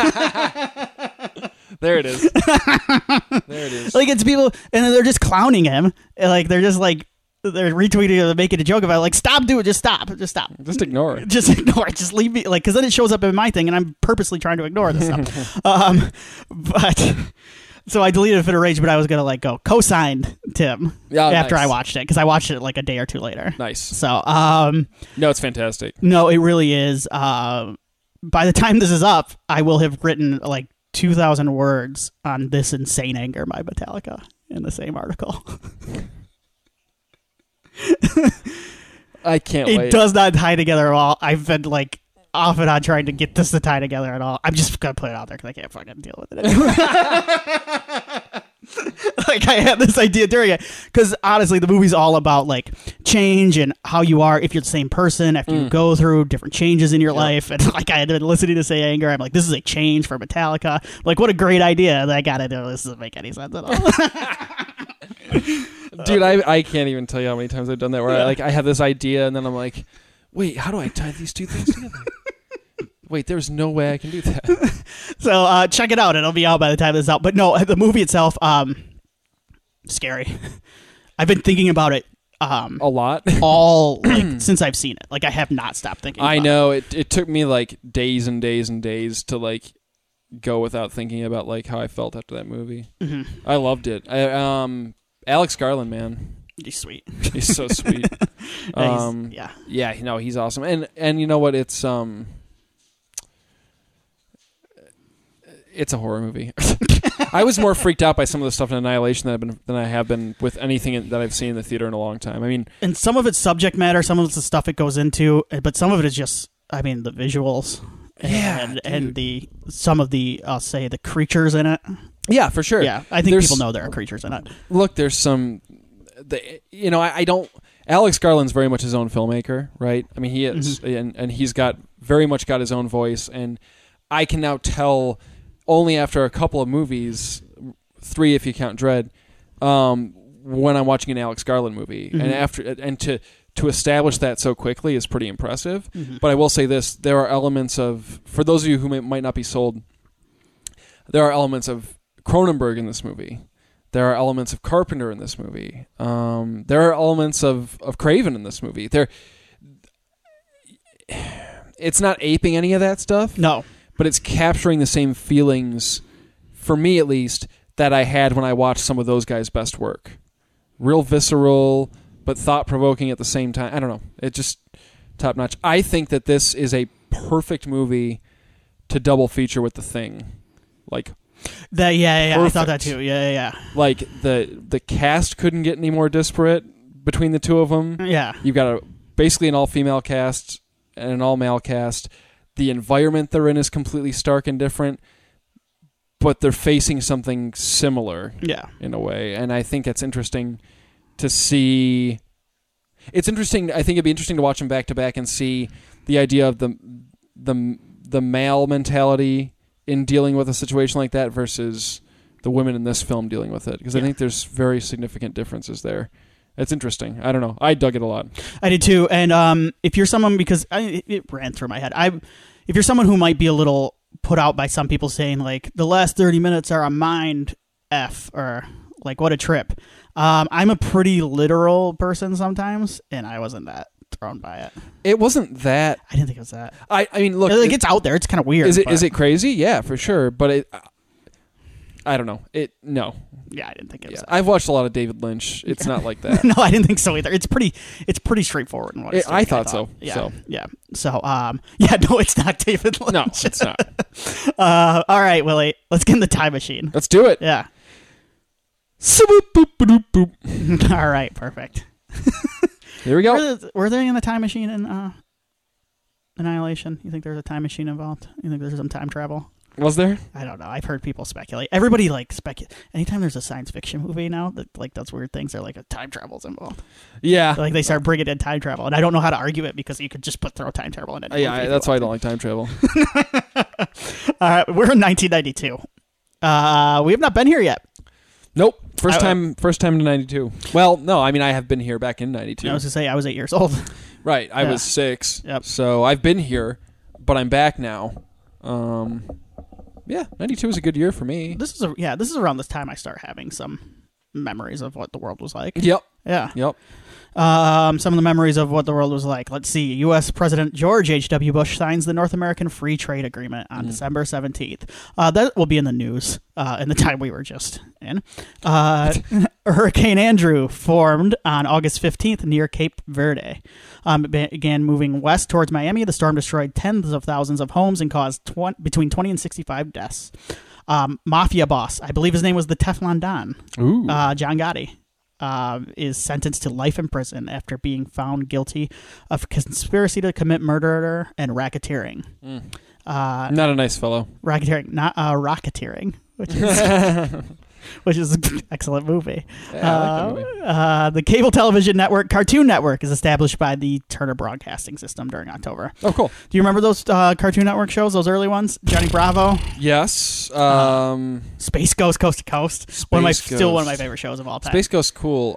There it is. There it is. Like, it's people, and they're just clowning him. Like, they're just like, they're retweeting it, making a joke about it. Like, stop doing it. Just stop. Just ignore it. Just ignore it. Just leave me. Like, because then it shows up in my thing, and I'm purposely trying to ignore this stuff. But so I deleted a fit of rage, but I was gonna go co-signed Tim after I watched it because I watched it like a day or two later. Nice. So no, it's fantastic. No, it really is. By the time this is up, I will have written 2,000 words on This Insane Anger by Metallica in the same article. I can't wait. It does not tie together at all. I've been off and on trying to get this to tie together at all. I'm just gonna put it out there because I can't fucking deal with it anymore. Like, I had this idea during it because honestly the movie's all about like change and how you are if you're the same person after you go through different changes in your life. And like, I had been listening to Say Anger, I'm like, this is a change for Metallica. Like, what a great idea. That I gotta do this. Doesn't make any sense at all. Dude, I can't even tell you how many times I've done that where I have this idea and then I'm like, wait, how do I tie these two things together? Wait, there's no way I can do that. So check it out. It'll be out by the time this is out. But no, the movie itself, scary. I've been thinking about it a lot. all like since I've seen it. Like, I have not stopped thinking about I know. It took me like days and days and days to like go without thinking about like how I felt after that movie. Mm-hmm. I loved it. Alex Garland, man. He's sweet. He's so sweet. Yeah, no, he's awesome. And you know what? It's a horror movie. I was more freaked out by some of the stuff in Annihilation than I have been with anything that I've seen in the theater in a long time. I mean, and some of it's subject matter, some of it's the stuff it goes into, but some of it is just, I mean, the visuals. And some of the I'll say the creatures in it. Yeah, for sure. Yeah, I think people know there are creatures in it. Look, there's some. I don't. Alex Garland's very much his own filmmaker, right? I mean, he is, and he's very much got his own voice, and I can now tell only after a couple of movies, 3 if you count Dread, when I'm watching an Alex Garland movie, and to establish that so quickly is pretty impressive. But I will say this: there are elements of, for those of you who might not be sold, there are elements of Cronenberg in this movie. There are elements of Carpenter in this movie. There are elements of Craven in this movie. It's not aping any of that stuff. No. But it's capturing the same feelings, for me at least, that I had when I watched some of those guys' best work. Real visceral, but thought-provoking at the same time. I don't know. It's just top-notch. I think that this is a perfect movie to double feature with The Thing. Like, I thought that too. Yeah. Like, the cast couldn't get any more disparate between the two of them. Yeah. You've got basically an all-female cast and an all-male cast. The environment they're in is completely stark and different, but they're facing something similar in a way. And I think it's interesting to see. It's interesting. I think it'd be interesting to watch them back to back and see the idea of the male mentality in dealing with a situation like that versus the women in this film dealing with it. Because I think there's very significant differences there. It's interesting. I don't know. I dug it a lot. I did too. And if you're someone, because it ran through my head, if you're someone who might be a little put out by some people saying like the last 30 minutes are a mind F or like what a trip. I'm a pretty literal person sometimes, and I wasn't that thrown by it. It wasn't that. I didn't think it was that. I mean, look, like, it's out there. It's kind of weird. Is it crazy? Yeah, for sure. But I don't know. No. Yeah, I didn't think it was. I've watched a lot of David Lynch. It's not like that. No, I didn't think so either. It's pretty straightforward in what it's doing, I thought so. Yeah. So. Yeah. So, no, it's not David Lynch. No, it's not. All right, Willie, let's get in the time machine. Let's do it. Yeah. All right, perfect. Here we go. Were they in the time machine in Annihilation? You think there's a time machine involved? You think there's some time travel? Was there? I don't know. I've heard people speculate. Everybody anytime there's a science fiction movie now that like does weird things, they're like a time travel's involved. Yeah. Like they start bringing in time travel, and I don't know how to argue it because you could just throw time travel in it. Yeah, that's why I don't like time travel. We're in 1992. We have not been here yet. Nope. First time to 92. Well, no, I mean I have been here back in 92. I was gonna say I was 8 years old. Right. I was 6. Yep. So I've been here, but I'm back now. Yeah, 92 was a good year for me. This is around this time I start having some memories of what the world was like. Yep. Yeah. Yep. Some of the memories of what the world was like. Let's see. U.S. President George H.W. Bush signs the North American Free Trade Agreement on December 17th. That will be in the news in the time we were just in. Hurricane Andrew formed on August 15th near Cape Verde. Began moving west towards Miami. The storm destroyed tens of thousands of homes and caused between 20 and 65 deaths. Mafia boss, I believe his name was the Teflon Don. Ooh. John Gotti. is sentenced to life in prison after being found guilty of conspiracy to commit murder and racketeering. Not a nice fellow. Racketeering, not rocketeering, which is an excellent movie. Yeah, I like that movie. The cable television network Cartoon Network is established by the Turner Broadcasting System during October. Oh, cool. Do you remember those Cartoon Network shows, those early ones? Johnny Bravo? Yes. Space Ghost Coast to Coast. Still one of my favorite shows of all time. Space Ghost, cool.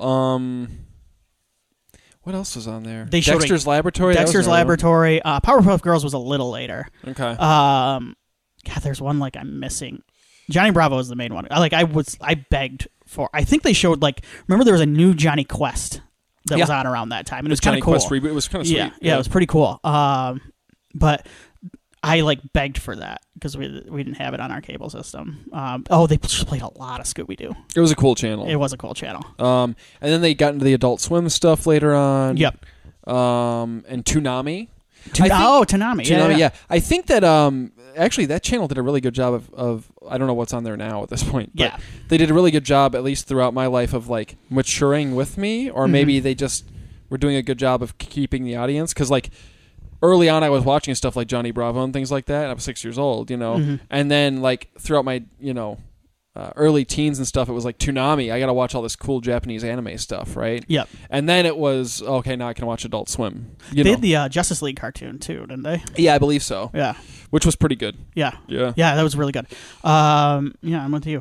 What else was on there? Dexter's Laboratory? Dexter's Laboratory. Powerpuff Girls was a little later. Okay. God, there's one I'm missing. Johnny Bravo is the main one. I begged for. I think they showed remember there was a new Johnny Quest that was on around that time, and it was kind of cool. Quest reboot. It was kind of sweet. Yeah, it was pretty cool. But I begged for that because we didn't have it on our cable system. They just played a lot of Scooby Doo. It was a cool channel. It was a cool channel. And then they got into the Adult Swim stuff later on. Yep. And Toonami. Toonami. Yeah. I think that actually that channel did a really good job of I don't know what's on there now at this point. But they did a really good job, at least throughout my life, of maturing with me, or maybe they just were doing a good job of keeping the audience, because early on I was watching stuff like Johnny Bravo and things like that. I was 6 years old, and then throughout my early teens and stuff, it was Toonami. I got to watch all this cool Japanese anime stuff, right? Yep. And then it was okay. Now I can watch Adult Swim. They did the Justice League cartoon too, didn't they? Yeah, I believe so. Yeah. Which was pretty good. Yeah. Yeah. Yeah, that was really good. I'm with you.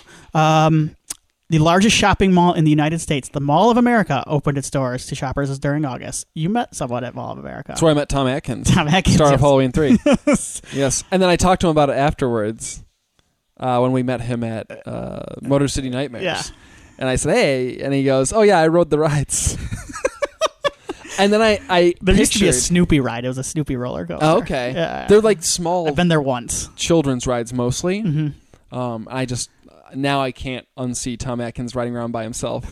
The largest shopping mall in the United States, the Mall of America, opened its doors to shoppers during August. You met someone at Mall of America. That's where I met Tom Atkins. Tom Atkins, star of Halloween 3. Yes. And then I talked to him about it afterwards when we met him at Motor City Nightmares. Yeah. And I said, hey. And he goes, oh, yeah, I rode the rides. And then there used to be a Snoopy ride. It was a Snoopy roller coaster. Oh, okay. Yeah. They're small. I've been there once. Children's rides mostly. Mm-hmm. Now I can't unsee Tom Atkins riding around by himself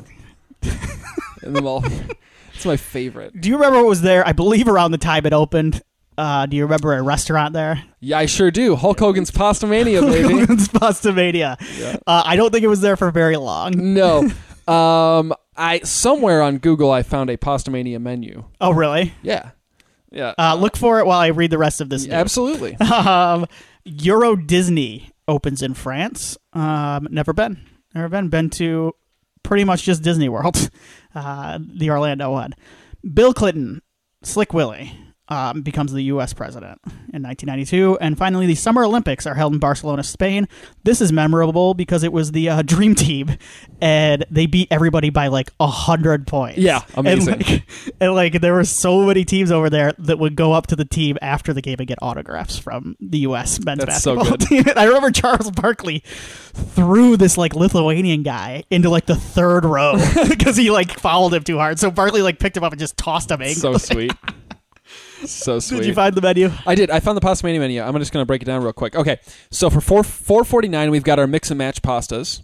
in the mall. It's my favorite. Do you remember what was there? I believe around the time it opened. Do you remember a restaurant there? Yeah, I sure do. Hulk Hogan's Pastamania, baby. Hulk Hogan's Pastamania. Yeah. I don't think it was there for very long. No. Somewhere on Google I found a Pastamania menu. Oh, really? Yeah. Yeah. Look for it while I read the rest of this news. Absolutely. Euro Disney opens in France. Never been. Been to pretty much just Disney World. The Orlando one. Bill Clinton, Slick Willie, becomes the U.S. president in 1992. And finally, the Summer Olympics are held in Barcelona, Spain. This is memorable because it was the Dream Team, and they beat everybody by 100 points. Yeah, amazing. And there were so many teams over there that would go up to the team after the game and get autographs from the U.S. men's basketball team. And I remember Charles Barkley threw this Lithuanian guy into the third row because he fouled him too hard. So Barkley picked him up and just tossed him. So sweet. So sweet. Did you find the menu? I did. I found the Pastamania menu. I'm just going to break it down real quick. Okay, so for $4.49, we've got our mix and match pastas.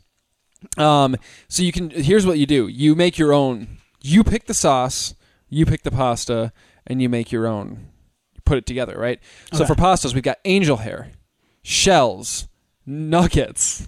So you can. Here's what you do. You make your own. You pick the sauce. You pick the pasta, and you make your own. You put it together, right? Okay. So for pastas, we've got angel hair, shells, nuggets.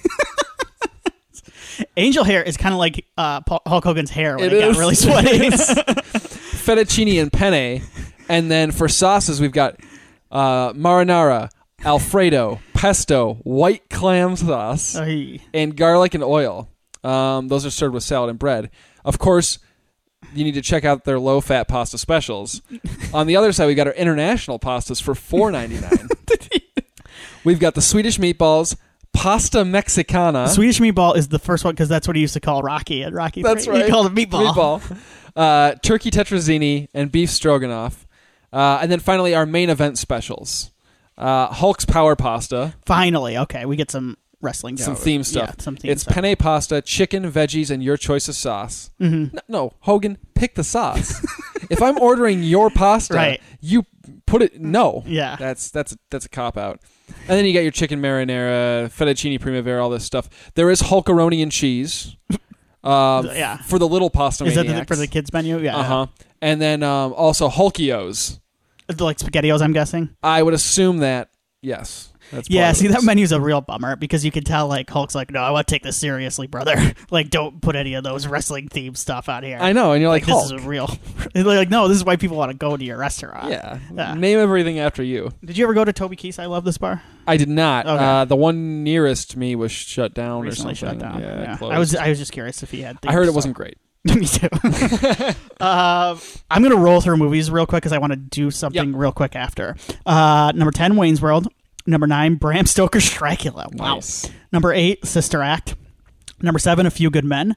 Angel hair is kind of like Hulk Hogan's hair when it got really sweaty. Fettuccine and penne. And then for sauces, we've got marinara, Alfredo, pesto, white clam sauce, and garlic and oil. Those are served with salad and bread. Of course, you need to check out their low-fat pasta specials. On the other side, we've got our international pastas for $4.99. We've got the Swedish meatballs, pasta mexicana. Swedish meatball is the first one because that's what he used to call Rocky at Rocky. That's right. He called it meatball. Turkey tetrazzini and beef stroganoff. And then finally, our main event specials. Hulk's Power Pasta. Finally. Okay, we get some wrestling. Some theme stuff. Yeah, some theme it's stuff. Penne pasta, chicken, veggies, and your choice of sauce. Mm-hmm. No, Hogan, pick the sauce. If I'm ordering your pasta, you put it... No. Yeah. That's a cop-out. And then you got your chicken marinara, fettuccine primavera, all this stuff. There is Hulkaroni and cheese. For the little pasta maniacs. Is that for the kids menu? Yeah. Uh-huh. And then also Hulkios. Like SpaghettiOs, I'm guessing? I would assume that. Yes. See, that menu's a real bummer because you can tell, like, Hulk's like, no, I want to take this seriously, brother. Like, don't put any of those wrestling-themed stuff out here. I know, and you're like this Hulk. is real. Like, no, this is why people want to go to your restaurant. Yeah. Name everything after you. Did you ever go to Toby Keith's I Love This Bar? I did not. Okay. The one nearest me was shut down Recently or something. shut down. Yeah. I was just curious if he had things. I heard it wasn't great. Me too. I'm going to roll through movies real quick because I want to do something real quick after. Number 10, Wayne's World. Number 9, Bram Stoker's Dracula. Wow. Nice. Number 8, Sister Act. Number 7, A Few Good Men.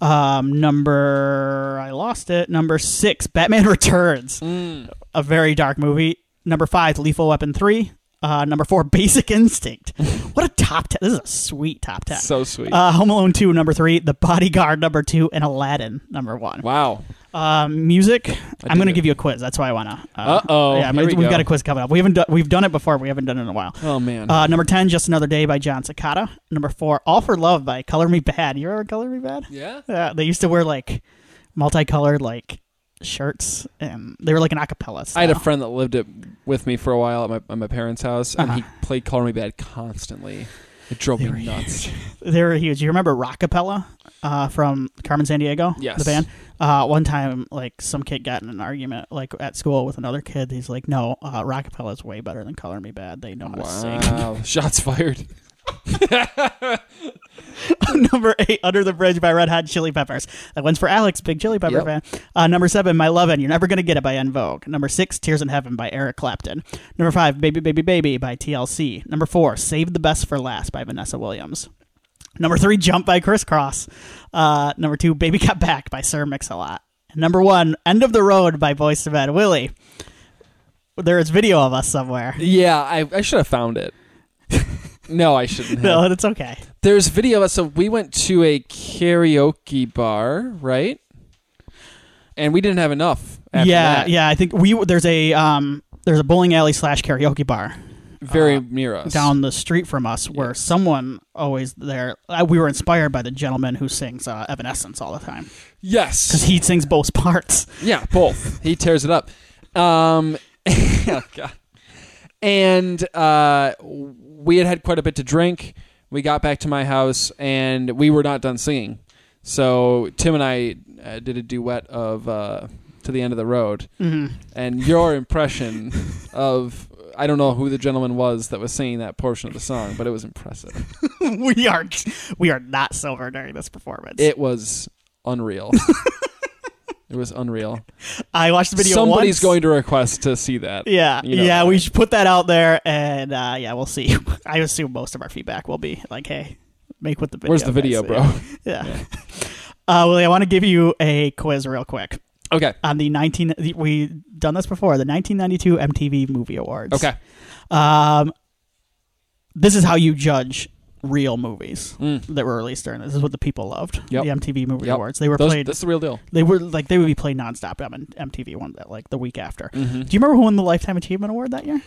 Number 6, Batman Returns. A very dark movie. Number 5, Lethal Weapon 3. Number 4, Basic Instinct. What a top 10. This is a sweet top 10. So sweet. Home Alone 2, number 3. The Bodyguard, number 2. And Aladdin, number 1. Wow. Music. I'm going to give you a quiz. That's why I want to. Yeah, we've got a quiz coming up. We've done it before. We haven't done it in a while. Oh, man. Number 10, Just Another Day by John Cicada. Number 4, All for Love by Color Me Bad. You remember Color Me Bad? Yeah. They used to wear like multicolored like shirts, and they were like an acapella style. I had a friend that lived with me for a while at my parents' house, and he played Color Me Bad constantly. It drove me nuts. They were huge. You remember Rockapella from Carmen Sandiego? Yes. The band? One time, like, some kid got in an argument, like, at school with another kid. He's like, no, Rockapella is way better than Color Me Bad. They know how to sing. Wow. Shots fired. Number 8, Under the Bridge by Red Hot Chili Peppers. That one's for Alex, big Chili Pepper fan. Number 7, My Lovin', You're Never Gonna Get It by En Vogue. Number 6, Tears in Heaven by Eric Clapton. Number 5, Baby Baby Baby by TLC. Number 4, Save the Best for Last by Vanessa Williams. Number 3, Jump by Criss Cross. Number 2, Baby Got Back by Sir Mix-a-Lot. And number 1, End of the Road by Boyz II Men. Willie, there is video of us somewhere. Yeah, I should have found it. No, I shouldn't have. No, that's okay. There's video of us. So we went to a karaoke bar, right? And we didn't have enough after that. Yeah. I think there's a bowling alley / karaoke bar very near us, down the street from us, where someone always there. We were inspired by the gentleman who sings Evanescence all the time. Yes, because he sings both parts. Yeah, both. He tears it up. Oh God. And we had quite a bit to drink. We got back to my house, and we were not done singing. So Tim and I did a duet of To the End of the Road. Mm-hmm. And your impression of, I don't know who the gentleman was that was singing that portion of the song, but it was impressive. We are not sober during this performance. It was unreal. It was unreal. I watched the video Somebody's once. going to request to see that. Yeah. We should put that out there, and we'll see. I assume most of our feedback will be like, hey, make with the video. Where's the video, bro? Yeah. Willie, I want to give you a quiz real quick. Okay. On we done this before, the 1992 MTV Movie Awards. Okay. This is how you judge real movies that were released during this. This is what the people loved. Yep. The MTV Movie Awards. They were played. That's the real deal. They would be played nonstop on MTV one like the week after. Mm-hmm. Do you remember who won the Lifetime Achievement Award that year?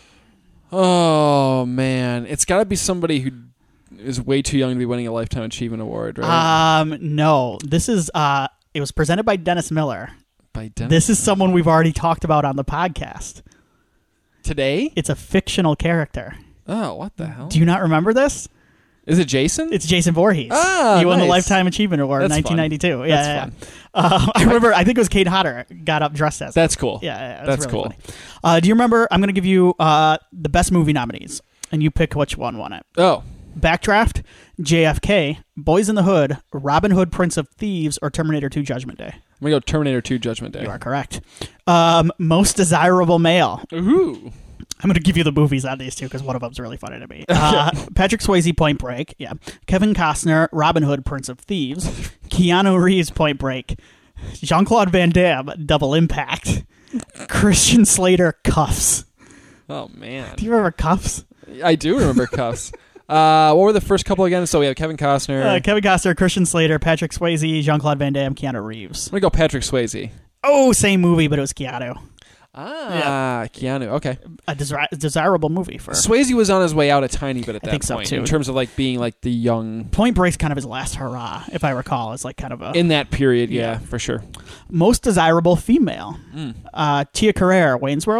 Oh man, it's got to be somebody who is way too young to be winning a Lifetime Achievement Award, right? No. This is it was presented by Dennis Miller. By Dennis. This is someone we've already talked about on the podcast. Today? It's a fictional character. Oh, what the hell? Do you not remember this? Is it Jason? It's Jason Voorhees. He won the Lifetime Achievement Award in 1992. Fun. Yeah. I remember, I think it was Kate Hodder got up dressed as That's cool. Yeah, that's really cool. Funny. Do you remember, I'm going to give you the best movie nominees, and you pick which one won it. Oh. Backdraft, JFK, Boys in the Hood, Robin Hood, Prince of Thieves, or Terminator 2 Judgment Day. I'm going to go Terminator 2 Judgment Day. You are correct. Most Desirable Male. Ooh. I'm going to give you the movies on these two because one of them's really funny to me. Patrick Swayze, Point Break. Yeah. Kevin Costner, Robin Hood, Prince of Thieves. Keanu Reeves, Point Break. Jean-Claude Van Damme, Double Impact. Christian Slater, Cuffs. Oh, man. Do you remember Cuffs? I do remember Cuffs. What were the first couple again? So we have Kevin Costner. Christian Slater, Patrick Swayze, Jean-Claude Van Damme, Keanu Reeves. I'm going to go Patrick Swayze. Oh, same movie, but it was Keanu. Keanu. Okay. A desirable movie for Swayze was on his way out a tiny bit at that point. So too. In terms of like being like the young. Point Break's kind of his last hurrah, if I recall. It's like kind of a in that period, yeah, for sure. Most Desirable Female. Tia Carrere, Wayne's World.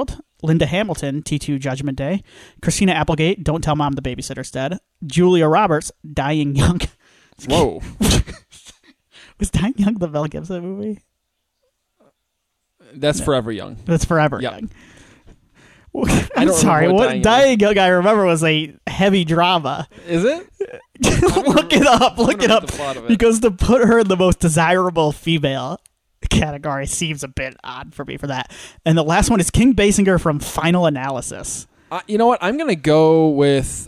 Linda Hamilton, T2 Judgment Day. Christina Applegate, Don't Tell Mom the Babysitter's Dead. Julia Roberts, Dying Young. Whoa. Was Dying Young the Mel Gibson movie? That's Forever Young. That's Forever Young. I'm sorry. What Dying Young I remember was a heavy drama. Is it? Look it up. Because to put her in the most desirable female category seems a bit odd for me for that. And the last one is Kim Basinger from Final Analysis. You know what? I'm going to go with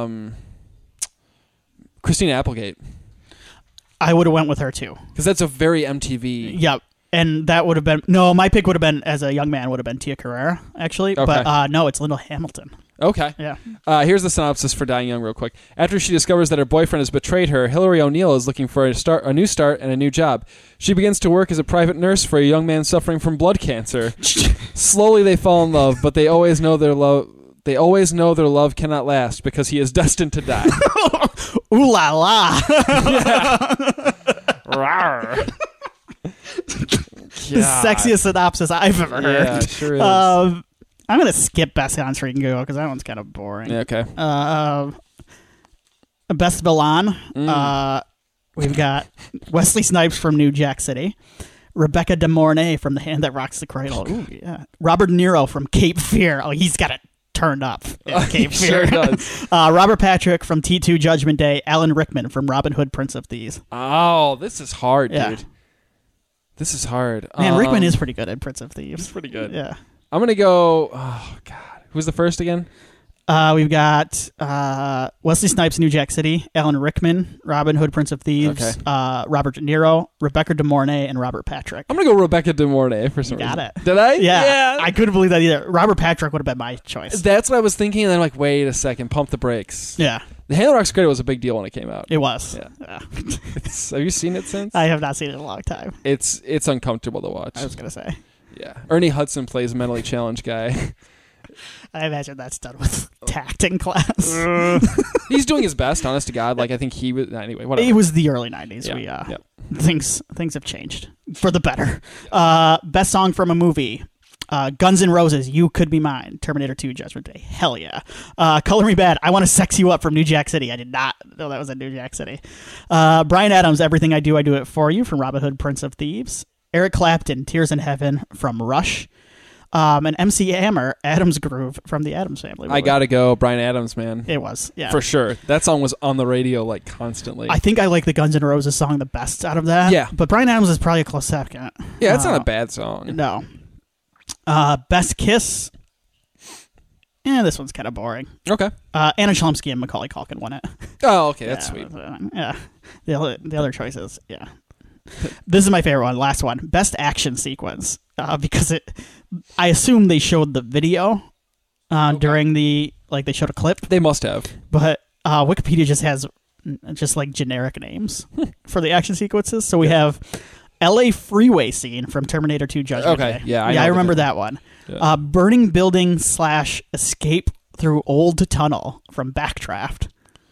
Christina Applegate. I would have went with her too. Because that's a very MTV. Yep. And that would have been... No, my pick would have been, as a young man, would have been Tia Carrere, actually. Okay. But no, it's Linda Hamilton. Okay. Yeah. Here's the synopsis for Dying Young real quick. After she discovers that her boyfriend has betrayed her, Hillary O'Neill is looking for a new start and a new job. She begins to work as a private nurse for a young man suffering from blood cancer. Slowly they fall in love, but they always know their love cannot last because he is destined to die. Ooh la la. The sexiest synopsis I've ever heard. Yeah, sure is. I'm going to skip Best On-Screen Go because that one's kind of boring. Yeah, okay. Best Villain. We've got Wesley Snipes from New Jack City. Rebecca De Mornay from The Hand That Rocks the Cradle. Ooh, yeah. Robert De Niro from Cape Fear. Oh, he's got it turned up in Cape Fear. Sure does. Robert Patrick from T2 Judgment Day. Alan Rickman from Robin Hood, Prince of Thieves. Oh, this is hard, dude. This is hard. Man, Rickman is pretty good at Prince of Thieves. He's pretty good. Yeah. I'm going to go... Oh, God. Who's the first again? We've got Wesley Snipes, New Jack City. Alan Rickman, Robin Hood, Prince of Thieves. Okay. Robert De Niro, Rebecca De Mornay, and Robert Patrick. I'm going to go Rebecca De Mornay for some reason. Got it. Did I? Yeah. I couldn't believe that either. Robert Patrick would have been my choice. That's what I was thinking, and then I'm like, wait a second. Pump the brakes. Yeah. The Hand That Rocks the Cradle was a big deal when it came out. It was. Yeah. Have you seen it since? I have not seen it in a long time. It's uncomfortable to watch. I was going to say. Yeah. Ernie Hudson plays a mentally challenged guy. I imagine that's done with tact in class. He's doing his best, honest to God. Like, I think he was... Anyway, whatever. It was the early 90s. Yeah. Things have changed for the better. Best song from a movie. Guns N' Roses, You Could Be Mine. Terminator 2, Judgment Day. Hell yeah. Color Me Bad, I Want to Sex You Up from New Jack City. I did not know that was in New Jack City. Bryan Adams, Everything I Do It For You from Robin Hood, Prince of Thieves. Eric Clapton, Tears in Heaven from Rush. And MC Hammer, Adam's Groove from the Addams Family movie. I gotta go, Bryan Adams, man. It was, yeah. For sure. That song was on the radio, like, constantly. I think I like the Guns N' Roses song the best out of that. Yeah. But Bryan Adams is probably a close second. Yeah, it's not a bad song. No. Best Kiss. This one's kind of boring. Okay. Anna Chlumsky and Macaulay Culkin won it. Oh, okay. That's sweet. Yeah. The other choices, yeah. This is my favorite one. Last one. Best action sequence. Because I assume they showed the video during the... Like, they showed a clip. They must have. But Wikipedia just has like generic names for the action sequences. So we have... LA freeway scene from Terminator 2 Judgment Day. Yeah, I remember that one. Yeah. Burning building / escape through old tunnel from Backdraft.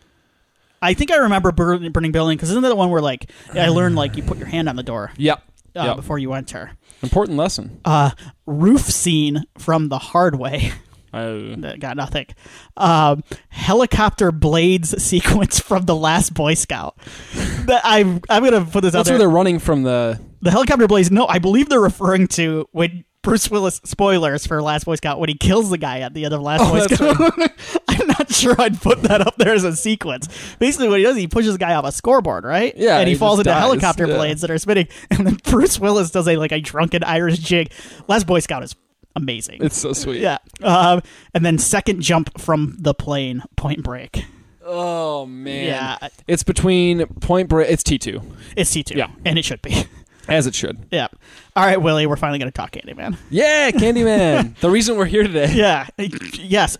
I think I remember burning building because isn't that the one where like I learned like you put your hand on the door? Yep. Before you enter. Important lesson. Roof scene from The Hard Way. Got nothing. Helicopter blades sequence from The Last Boy Scout. I'm gonna put this out there. That's where they're running from the helicopter blades. No, I believe they're referring to when Bruce Willis, spoilers for Last Boy Scout, when he kills the guy at the end of Last Boy Scout. Right. I'm not sure I'd put that up there as a sequence. Basically, what he does, he pushes the guy off a scoreboard, right? Yeah, and he falls into helicopter blades that are spinning, and then Bruce Willis does a drunken Irish jig. Last Boy Scout is amazing. It's so sweet. Yeah. And then second jump from the plane, Point Break. Oh, man. Yeah. It's between Point Break. It's T2. It's T2. Yeah. And it should be. As it should. Yeah. All right, Willie, we're finally going to talk Candyman. Yeah, Candyman. The reason we're here today. Yeah. Yes.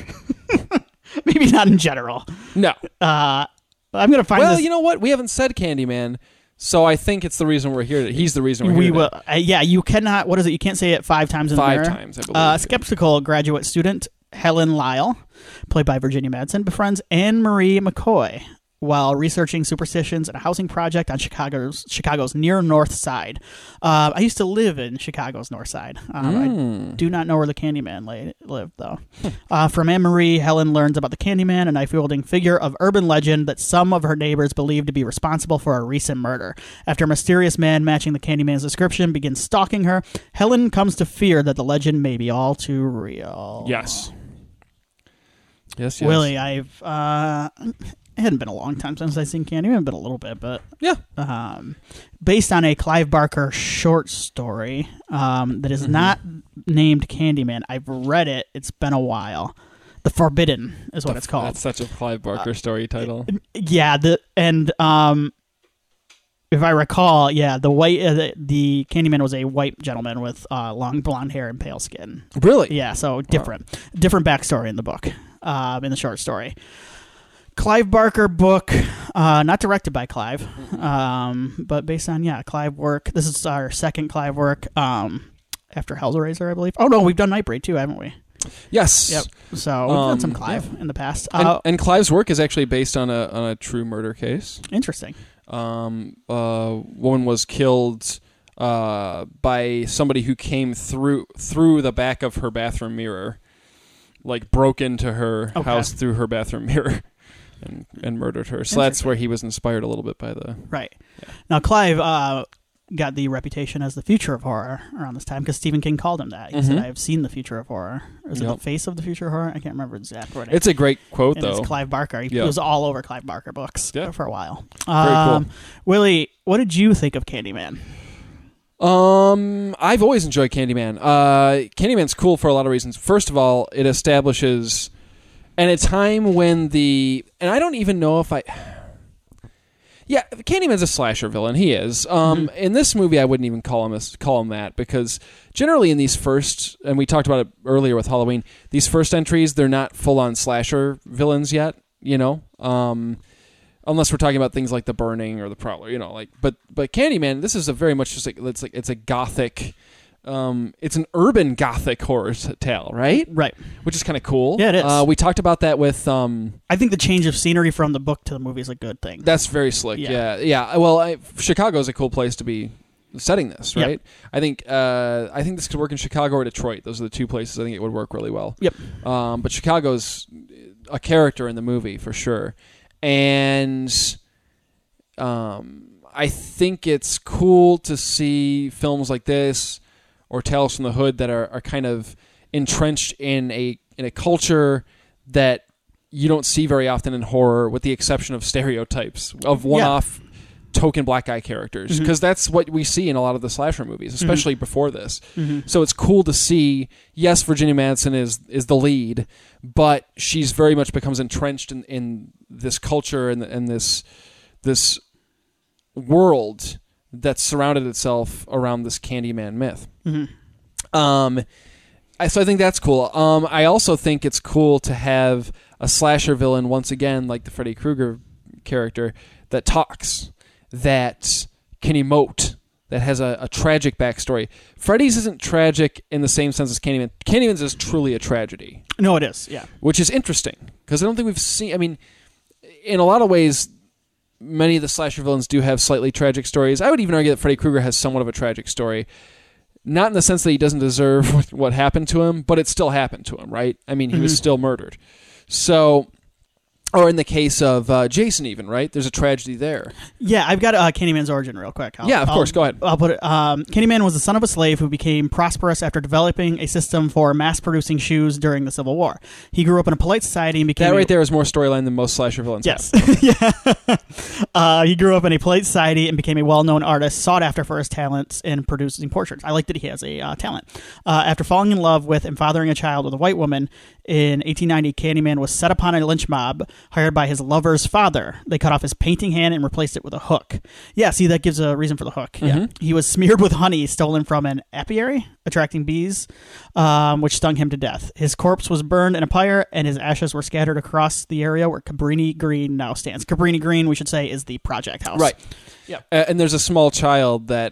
Maybe not in general. No. I'm going to find Well, you know what? We haven't said Candyman. So I think it's the reason we're here. He's the reason we're here. We will. Yeah, you cannot. What is it? You can't say it 5 times in the mirror. 5 times, I believe. Skeptical graduate student Helen Lyle, played by Virginia Madsen, befriends Anne Marie McCoy, while researching superstitions at a housing project on Chicago's near north side. I used to live in Chicago's north side. I do not know where the Candyman lived, though. From Anne Marie, Helen learns about the Candyman, a knife-wielding figure of urban legend that some of her neighbors believe to be responsible for a recent murder. After a mysterious man matching the Candyman's description begins stalking her, Helen comes to fear that the legend may be all too real. Yes. Yes. Willie, it hadn't been a long time since I've seen Candyman. It's been a little bit, but yeah. Based on a Clive Barker short story that is not named Candyman. I've read it. It's been a while. The Forbidden is what it's called. That's such a Clive Barker story title. Yeah, if I recall, the Candyman was a white gentleman with long blonde hair and pale skin. Really? Yeah, so different backstory in the book, in the short story. Clive Barker book, not directed by Clive, but based on Clive work. This is our second Clive work after Hellraiser, I believe. Oh no, we've done Nightbreed too, haven't we? Yes. Yep. So we've done some Clive in the past. And Clive's work is actually based on a true murder case. Interesting. A woman was killed by somebody who came through the back of her bathroom mirror, like broke into her house through her bathroom mirror. And murdered her. So that's where he was inspired a little bit by the... Right. Yeah. Now, Clive got the reputation as the future of horror around this time because Stephen King called him that. He said, I've seen the future of horror. Is it the face of the future of horror? I can't remember exactly what it is. It's a great quote, though. It's Clive Barker. He was all over Clive Barker books for a while. Very cool. Willie, what did you think of Candyman? I've always enjoyed Candyman. Candyman's cool for a lot of reasons. First of all, it establishes... And a time when and I don't even know if Candyman's a slasher villain. He is. In this movie, I wouldn't even call him that because generally in these first, and we talked about it earlier with Halloween, these first entries, they're not full-on slasher villains yet, unless we're talking about things like The Burning or The Prowler, but Candyman, this is a very much just it's a gothic. It's an urban gothic horror tale, right? Right. Which is kind of cool. Yeah, it is. We talked about that with... I think the change of scenery from the book to the movie is a good thing. That's very slick, yeah. Well, Chicago is a cool place to be setting this, right? Yep. I think this could work in Chicago or Detroit. Those are the two places I think it would work really well. Yep. But Chicago's a character in the movie, for sure. And... I think it's cool to see films like this... or Tales from the Hood that are kind of entrenched in a culture that you don't see very often in horror, with the exception of stereotypes of one-off token black guy characters, because that's what we see in a lot of the slasher movies, especially before this. So it's cool to see. Yes, Virginia Madsen is the lead, but she's very much becomes entrenched in this culture and this world that surrounded itself around this Candyman myth. So I think that's cool. I also think it's cool to have a slasher villain, once again, like the Freddy Krueger character, that talks, that can emote, that has a tragic backstory. Freddy's isn't tragic in the same sense as Candyman. Candyman's is truly a tragedy. No, it is, yeah. Which is interesting, because I don't think we've seen... I mean, in a lot of ways... Many of the slasher villains do have slightly tragic stories. I would even argue that Freddy Krueger has somewhat of a tragic story. Not in the sense that he doesn't deserve what happened to him, but it still happened to him, right? I mean, he was still murdered. So... Or in the case of Jason, even, right? There's a tragedy there. Yeah, I've got Candyman's origin real quick. Of course. Go ahead. I'll put it. Candyman was the son of a slave who became prosperous after developing a system for mass-producing shoes during the Civil War. He grew up in a polite society and became... That right there is more storyline than most slasher villains have. Yes. He grew up in a polite society and became a well-known artist, sought after for his talents in producing portraits. I like that he has a talent. After falling in love with and fathering a child with a white woman, in 1890, Candyman was set upon a lynch mob hired by his lover's father. They cut off his painting hand and replaced it with a hook. Yeah, see, that gives a reason for the hook. Yeah. He was smeared with honey stolen from an apiary, attracting bees, which stung him to death. His corpse was burned in a pyre, and his ashes were scattered across the area where Cabrini Green now stands. Cabrini Green, we should say, is the project house. Right. Yeah. And there's a small child that,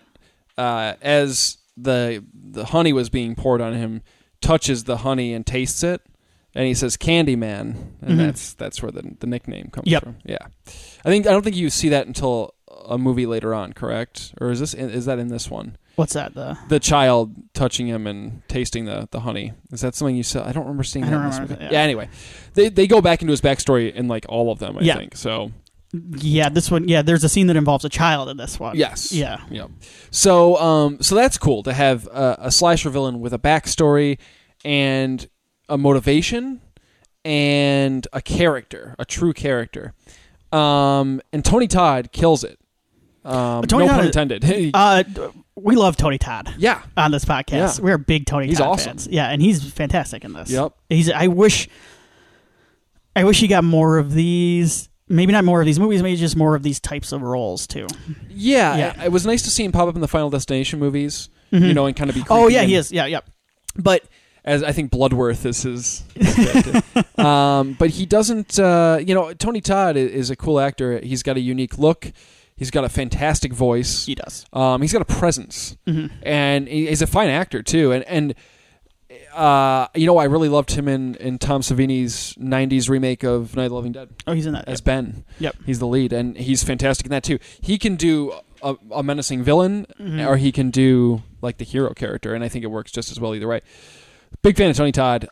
as the honey was being poured on him, touches the honey and tastes it. and he says Candyman, and that's where the nickname comes from. Yeah, I don't think you see that until a movie later on, correct? Or is that in this one? What's that? The child touching him and tasting the honey. Is that something you saw? I don't remember seeing that in this movie. Yeah, anyway. They go back into his backstory in like all of them, I think. So yeah, this one, there's a scene that involves a child in this one. Yes. Yeah. Yeah. So that's cool to have a slasher villain with a backstory and a motivation and a character, a true character. And Tony Todd kills it. No pun intended. We love Tony Todd. Yeah. On this podcast, we're big Tony Todd fans. Yeah, and he's fantastic in this. Yep. I wish he got more of these. Maybe not more of these movies, maybe just more of these types of roles too. Yeah. It was nice to see him pop up in the Final Destination movies. You know, and kind of be. Oh yeah, he is. Yeah. But as I think Bloodworth is his but he doesn't. Tony Todd is a cool actor. He's got a unique look. He's got a fantastic voice. He does. He's got a presence, and he's a fine actor too. And I really loved him in Tom Savini's '90s remake of Night of the Living Dead. Oh, he's in that as Ben. Yep, he's the lead, and he's fantastic in that too. He can do a menacing villain, or he can do like the hero character, and I think it works just as well either way. Big fan of Tony Todd.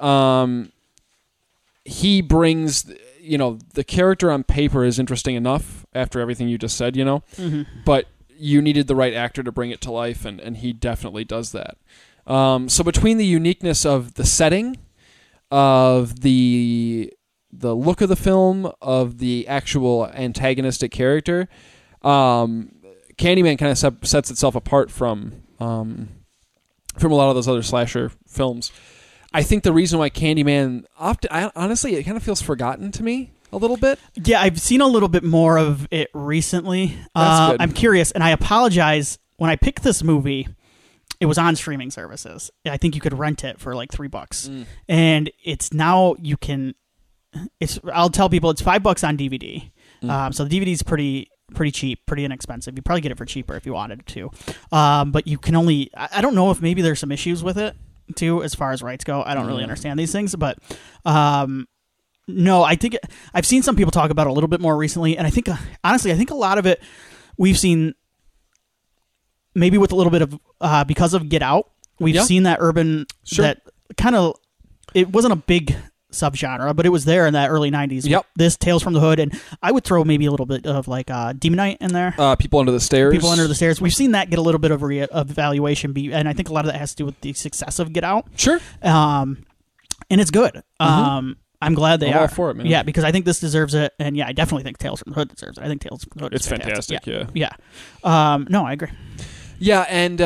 He brings. The character on paper is interesting enough after everything you just said, but you needed the right actor to bring it to life, and he definitely does that. So between the uniqueness of the setting, of the look of the film, of the actual antagonistic character, Candyman kind of sets itself apart from a lot of those other slasher films. I think the reason why Candyman, honestly, it kind of feels forgotten to me a little bit. Yeah, I've seen a little bit more of it recently. That's good. I'm curious, and I apologize. When I picked this movie, it was on streaming services. I think you could rent it for like $3. And it's now you can... I'll tell people it's $5 on DVD. So the DVD is pretty cheap, pretty inexpensive. You probably get it for cheaper if you wanted to. But you can only... I don't know if maybe there's some issues with it, too, as far as rights go. I don't really understand these things, but no, I think I've seen some people talk about it a little bit more recently, and I think honestly, a lot of it we've seen maybe with a little bit of because of Get Out. We've seen that urban that kind of it wasn't a big subgenre, but it was there in that early 90s. Yep. This Tales from the Hood, and I would throw maybe a little bit of like Demonite in there. People Under the Stairs. We've seen that get a little bit of evaluation, and I think a lot of that has to do with the success of Get Out. Sure. And it's good. I'm glad they are. All for it, man. Yeah, because I think this deserves it, and I definitely think Tales from the Hood deserves it. I think Tales from the Hood is fantastic. Yeah. No, I agree. Yeah, and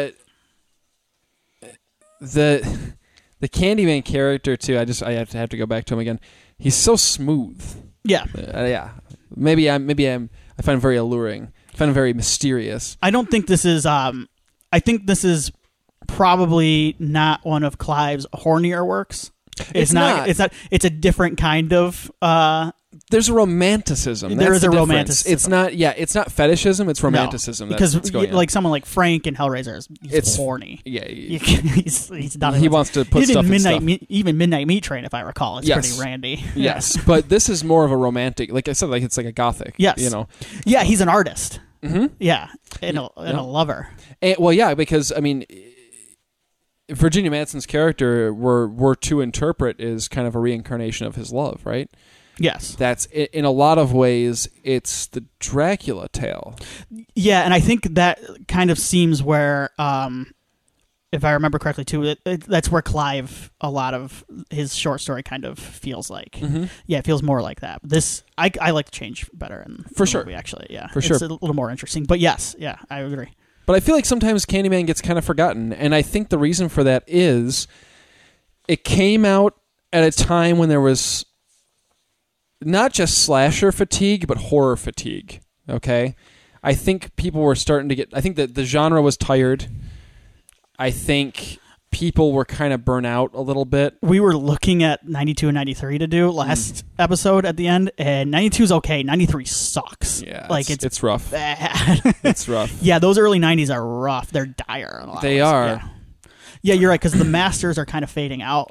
the Candyman character too. I have to go back to him again. He's so smooth. Yeah. Maybe I find him very alluring. I find him very mysterious. I don't think this is. I think this is probably not one of Clive's hornier works. It's not. It's a different kind of. There's a romanticism. There is a romanticism. It's not. Yeah, it's not fetishism. It's romanticism. No, because like someone like Frank in Hellraiser, he's horny. Yeah, he's not. He wants to put stuff in stuff. Even Midnight Meat Train, if I recall, it's pretty randy. Yes, but this is more of a romantic. Like I said, like it's like a gothic. Yes, Yeah, he's an artist. Mm-hmm. Yeah, and a lover. Because I mean. Virginia Madsen's character, we're to interpret, is kind of a reincarnation of his love, right? Yes. That's, in a lot of ways, it's the Dracula tale. Yeah, and I think that kind of seems where, if I remember correctly, too, that's where Clive, a lot of his short story kind of feels like. Mm-hmm. Yeah, it feels more like that. This, I like the change better in the movie, actually. Yeah, for sure. It's a little more interesting. But yes, I agree. But I feel like sometimes Candyman gets kind of forgotten, and I think the reason for that is it came out at a time when there was not just slasher fatigue, but horror fatigue, okay? I think people were starting to I think that the genre was tired. I think people were kind of burnt out a little bit. We were looking at 92 and 93 to do last episode at the end, and 92 is okay. 93 sucks. Yeah, like it's rough. Bad. It's rough. Yeah, those early 90s are rough. They're dire. They are. Yeah, you're right, because the masters are kind of fading out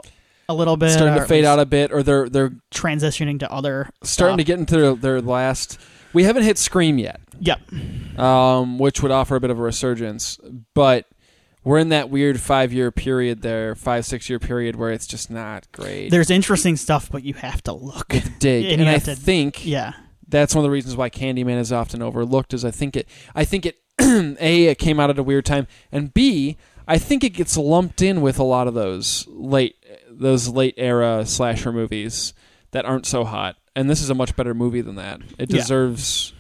a little bit, starting to fade out a bit, or they're transitioning to other starting to get into their last. We haven't hit Scream yet. Yep. Which would offer a bit of a resurgence, but we're in that weird 5-year period there, 5-6 year period where it's just not great. There's interesting stuff, but you have to look. Dig. And I think yeah. That's one of the reasons why Candyman is often overlooked. Is I think it A, it came out at a weird time, and B, I think it gets lumped in with a lot of those late era slasher movies that aren't so hot. And this is a much better movie than that. It deserves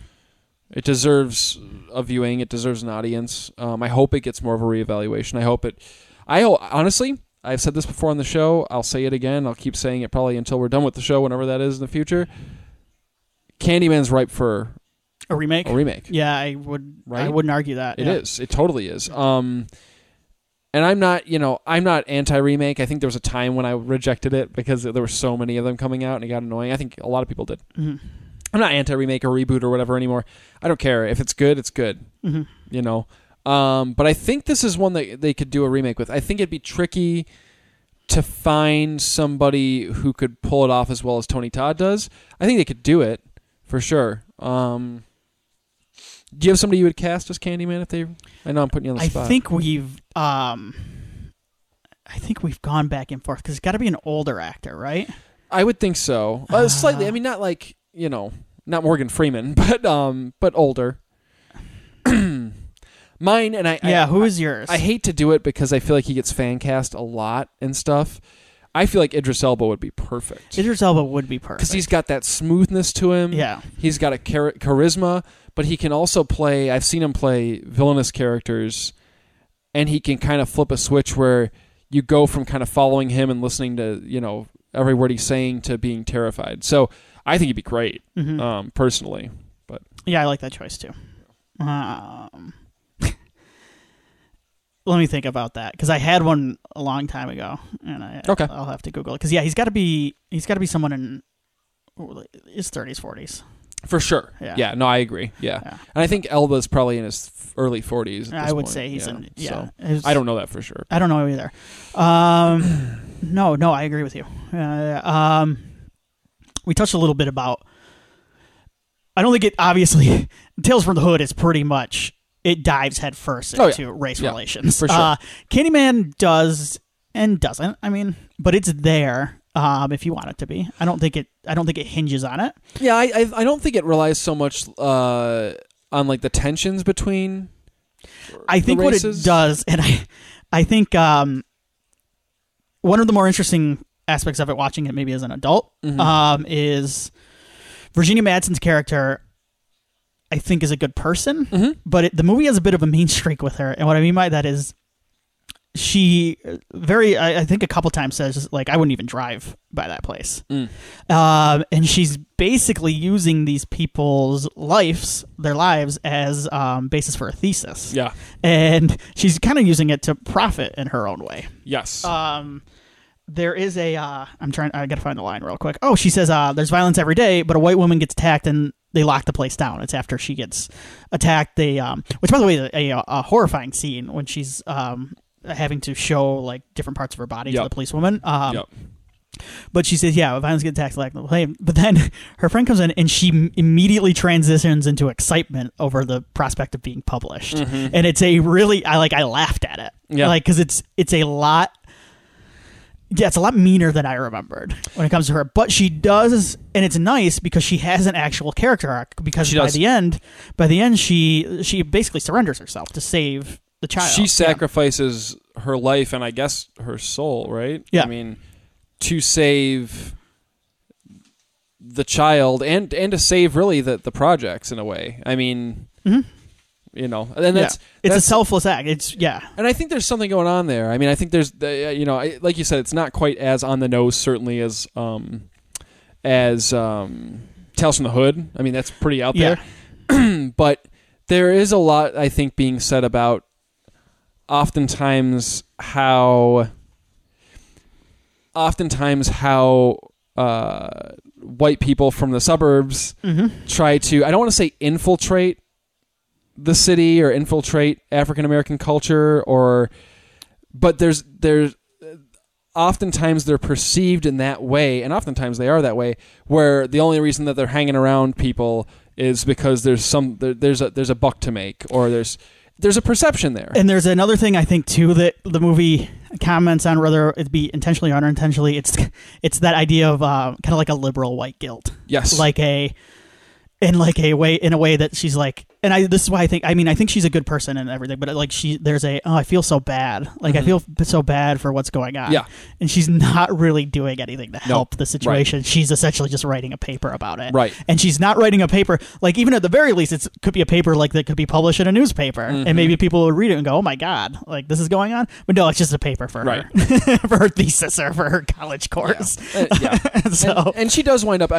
a viewing. It deserves an audience. I hope it gets more of a reevaluation. Honestly, I've said this before on the show. I'll say it again. I'll keep saying it probably until we're done with the show, whenever that is in the future. Candyman's ripe for a remake. Yeah, I wouldn't argue that. It is. It totally is. And I'm not anti-remake. I think there was a time when I rejected it because there were so many of them coming out and it got annoying. I think a lot of people did. Mm-hmm. I'm not anti-remake or reboot or whatever anymore. I don't care. If it's good, it's good. Mm-hmm. But I think this is one that they could do a remake with. I think it'd be tricky to find somebody who could pull it off as well as Tony Todd does. I think they could do it. For sure. Do you have somebody you would cast as Candyman if they? I know I'm putting you on the spot. I think we've gone back and forth because it's got to be an older actor, right? I would think so. Slightly. I mean, not like not Morgan Freeman, but older. Mine and I. Who is yours? I hate to do it because I feel like he gets fan cast a lot and stuff. I feel like Idris Elba would be perfect. Idris Elba would be perfect. Because he's got that smoothness to him. Yeah. He's got a charisma, but he can also play... I've seen him play villainous characters, and he can kind of flip a switch where you go from kind of following him and listening to, every word he's saying to being terrified. So I think he'd be great, personally. But yeah, I like that choice, too. Let me think about that because I had one a long time ago, and I'll have to Google it because he's got to be someone in his 30s, 40s for sure. Yeah, no, I agree. Yeah, and I think Elba's probably in his early 40s. I would say he's in. Yeah, so I don't know that for sure. I don't know either. No, I agree with you. We touched a little bit about. I don't think it obviously Tales from the Hood is pretty much. It dives headfirst into race relations. For sure. Candyman does and doesn't. I mean, but it's there if you want it to be. I don't think it hinges on it. Yeah, I don't think it relies so much on like the tensions between. I think what it does, and I think one of the more interesting aspects of it, watching it maybe as an adult, is Virginia Madsen's character. I think is a good person, but the movie has a bit of a mean streak with her. And what I mean by that is she I think a couple times says, like, I wouldn't even drive by that place. And she's basically using these people's their lives as basis for a thesis. Yeah. And she's kind of using it to profit in her own way. Yes. There is I got to find the line real quick. Oh, she says, there's violence every day, but a white woman gets attacked and they lock the place down. It's after she gets attacked. Which, by the way, is a horrifying scene when she's having to show like different parts of her body to the policewoman. But she says, violence gets attacked like the plane. But then her friend comes in and she immediately transitions into excitement over the prospect of being published. And it's a really I laughed at it. Yeah. Like, because it's a lot. Yeah, it's a lot meaner than I remembered when it comes to her. But she does, and it's nice because she has an actual character arc. Because by the end, she basically surrenders herself to save the child. She sacrifices her life and I guess her soul, right? Yeah. I mean, to save the child and to save really the projects in a way. I mean. And it's a selfless act. And I think there's something going on there. I mean, I think there's, like you said, it's not quite as on the nose, certainly as Tales from the Hood. I mean, that's pretty out there. But there is a lot, I think, being said about oftentimes how white people from the suburbs try to, I don't want to say infiltrate the city or infiltrate African American culture, but there's oftentimes they're perceived in that way, and oftentimes they are that way, where the only reason that they're hanging around people is because there's a buck to make, or there's a perception there. And there's another thing I think too that the movie comments on, whether it be intentionally or unintentionally. It's that idea of kind of like a liberal white guilt. Yes, in a way that she's like, and this is why I think she's a good person and everything, but like I feel so bad. Like I feel so bad for what's going on. Yeah. And she's not really doing anything to help the situation. Right. She's essentially just writing a paper about it. Right. And she's not writing a paper, like even at the very least, it could be a paper like that could be published in a newspaper, and maybe people would read it and go, oh my God, like this is going on. But no, it's just a paper for her, for her thesis or for her college course. Yeah. So, and she does wind up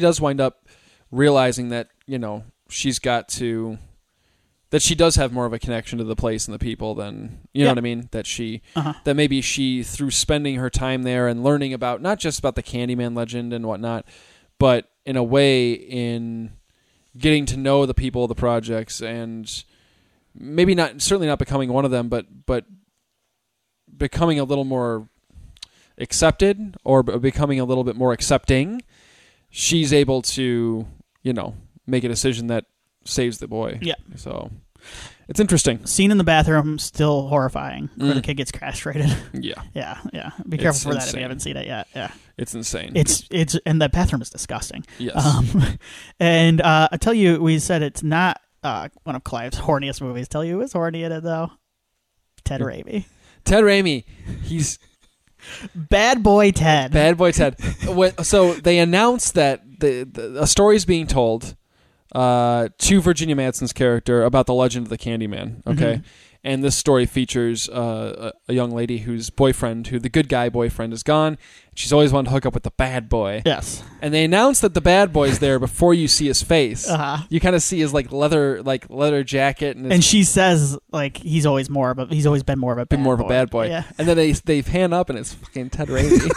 realizing that, she's got to, that she does have more of a connection to the place and the people than, you know what I mean? That that maybe she, through spending her time there and learning about, not just about the Candyman legend and whatnot, but in a way in getting to know the people of the projects, and maybe certainly not becoming one of them, but becoming a little more accepted, or becoming a little bit more accepting, she's able to, make a decision that saves the boy. Yeah. So it's interesting. Scene in the bathroom, still horrifying, where the kid gets castrated. Yeah. Yeah. Be careful for that if you haven't seen it yet. Yeah. It's insane. It's and that bathroom is disgusting. Yes. And I tell you, we said it's not one of Clive's horniest movies. Tell you who is horny in it though? Ted Raimi. Ted Raimi. He's Bad Boy Ted. Bad Boy Ted. So they announced that a story is being told to Virginia Madsen's character about the legend of the Candyman. Okay, and this story features a young lady whose boyfriend, who the good guy boyfriend, is gone. She's always wanted to hook up with the bad boy. Yes. And they announced that the bad boy's there before you see his face. You kind of see his leather jacket, and she says like he's always been more of a bad boy. Yeah. And then they pan up, and it's fucking Ted Raimi.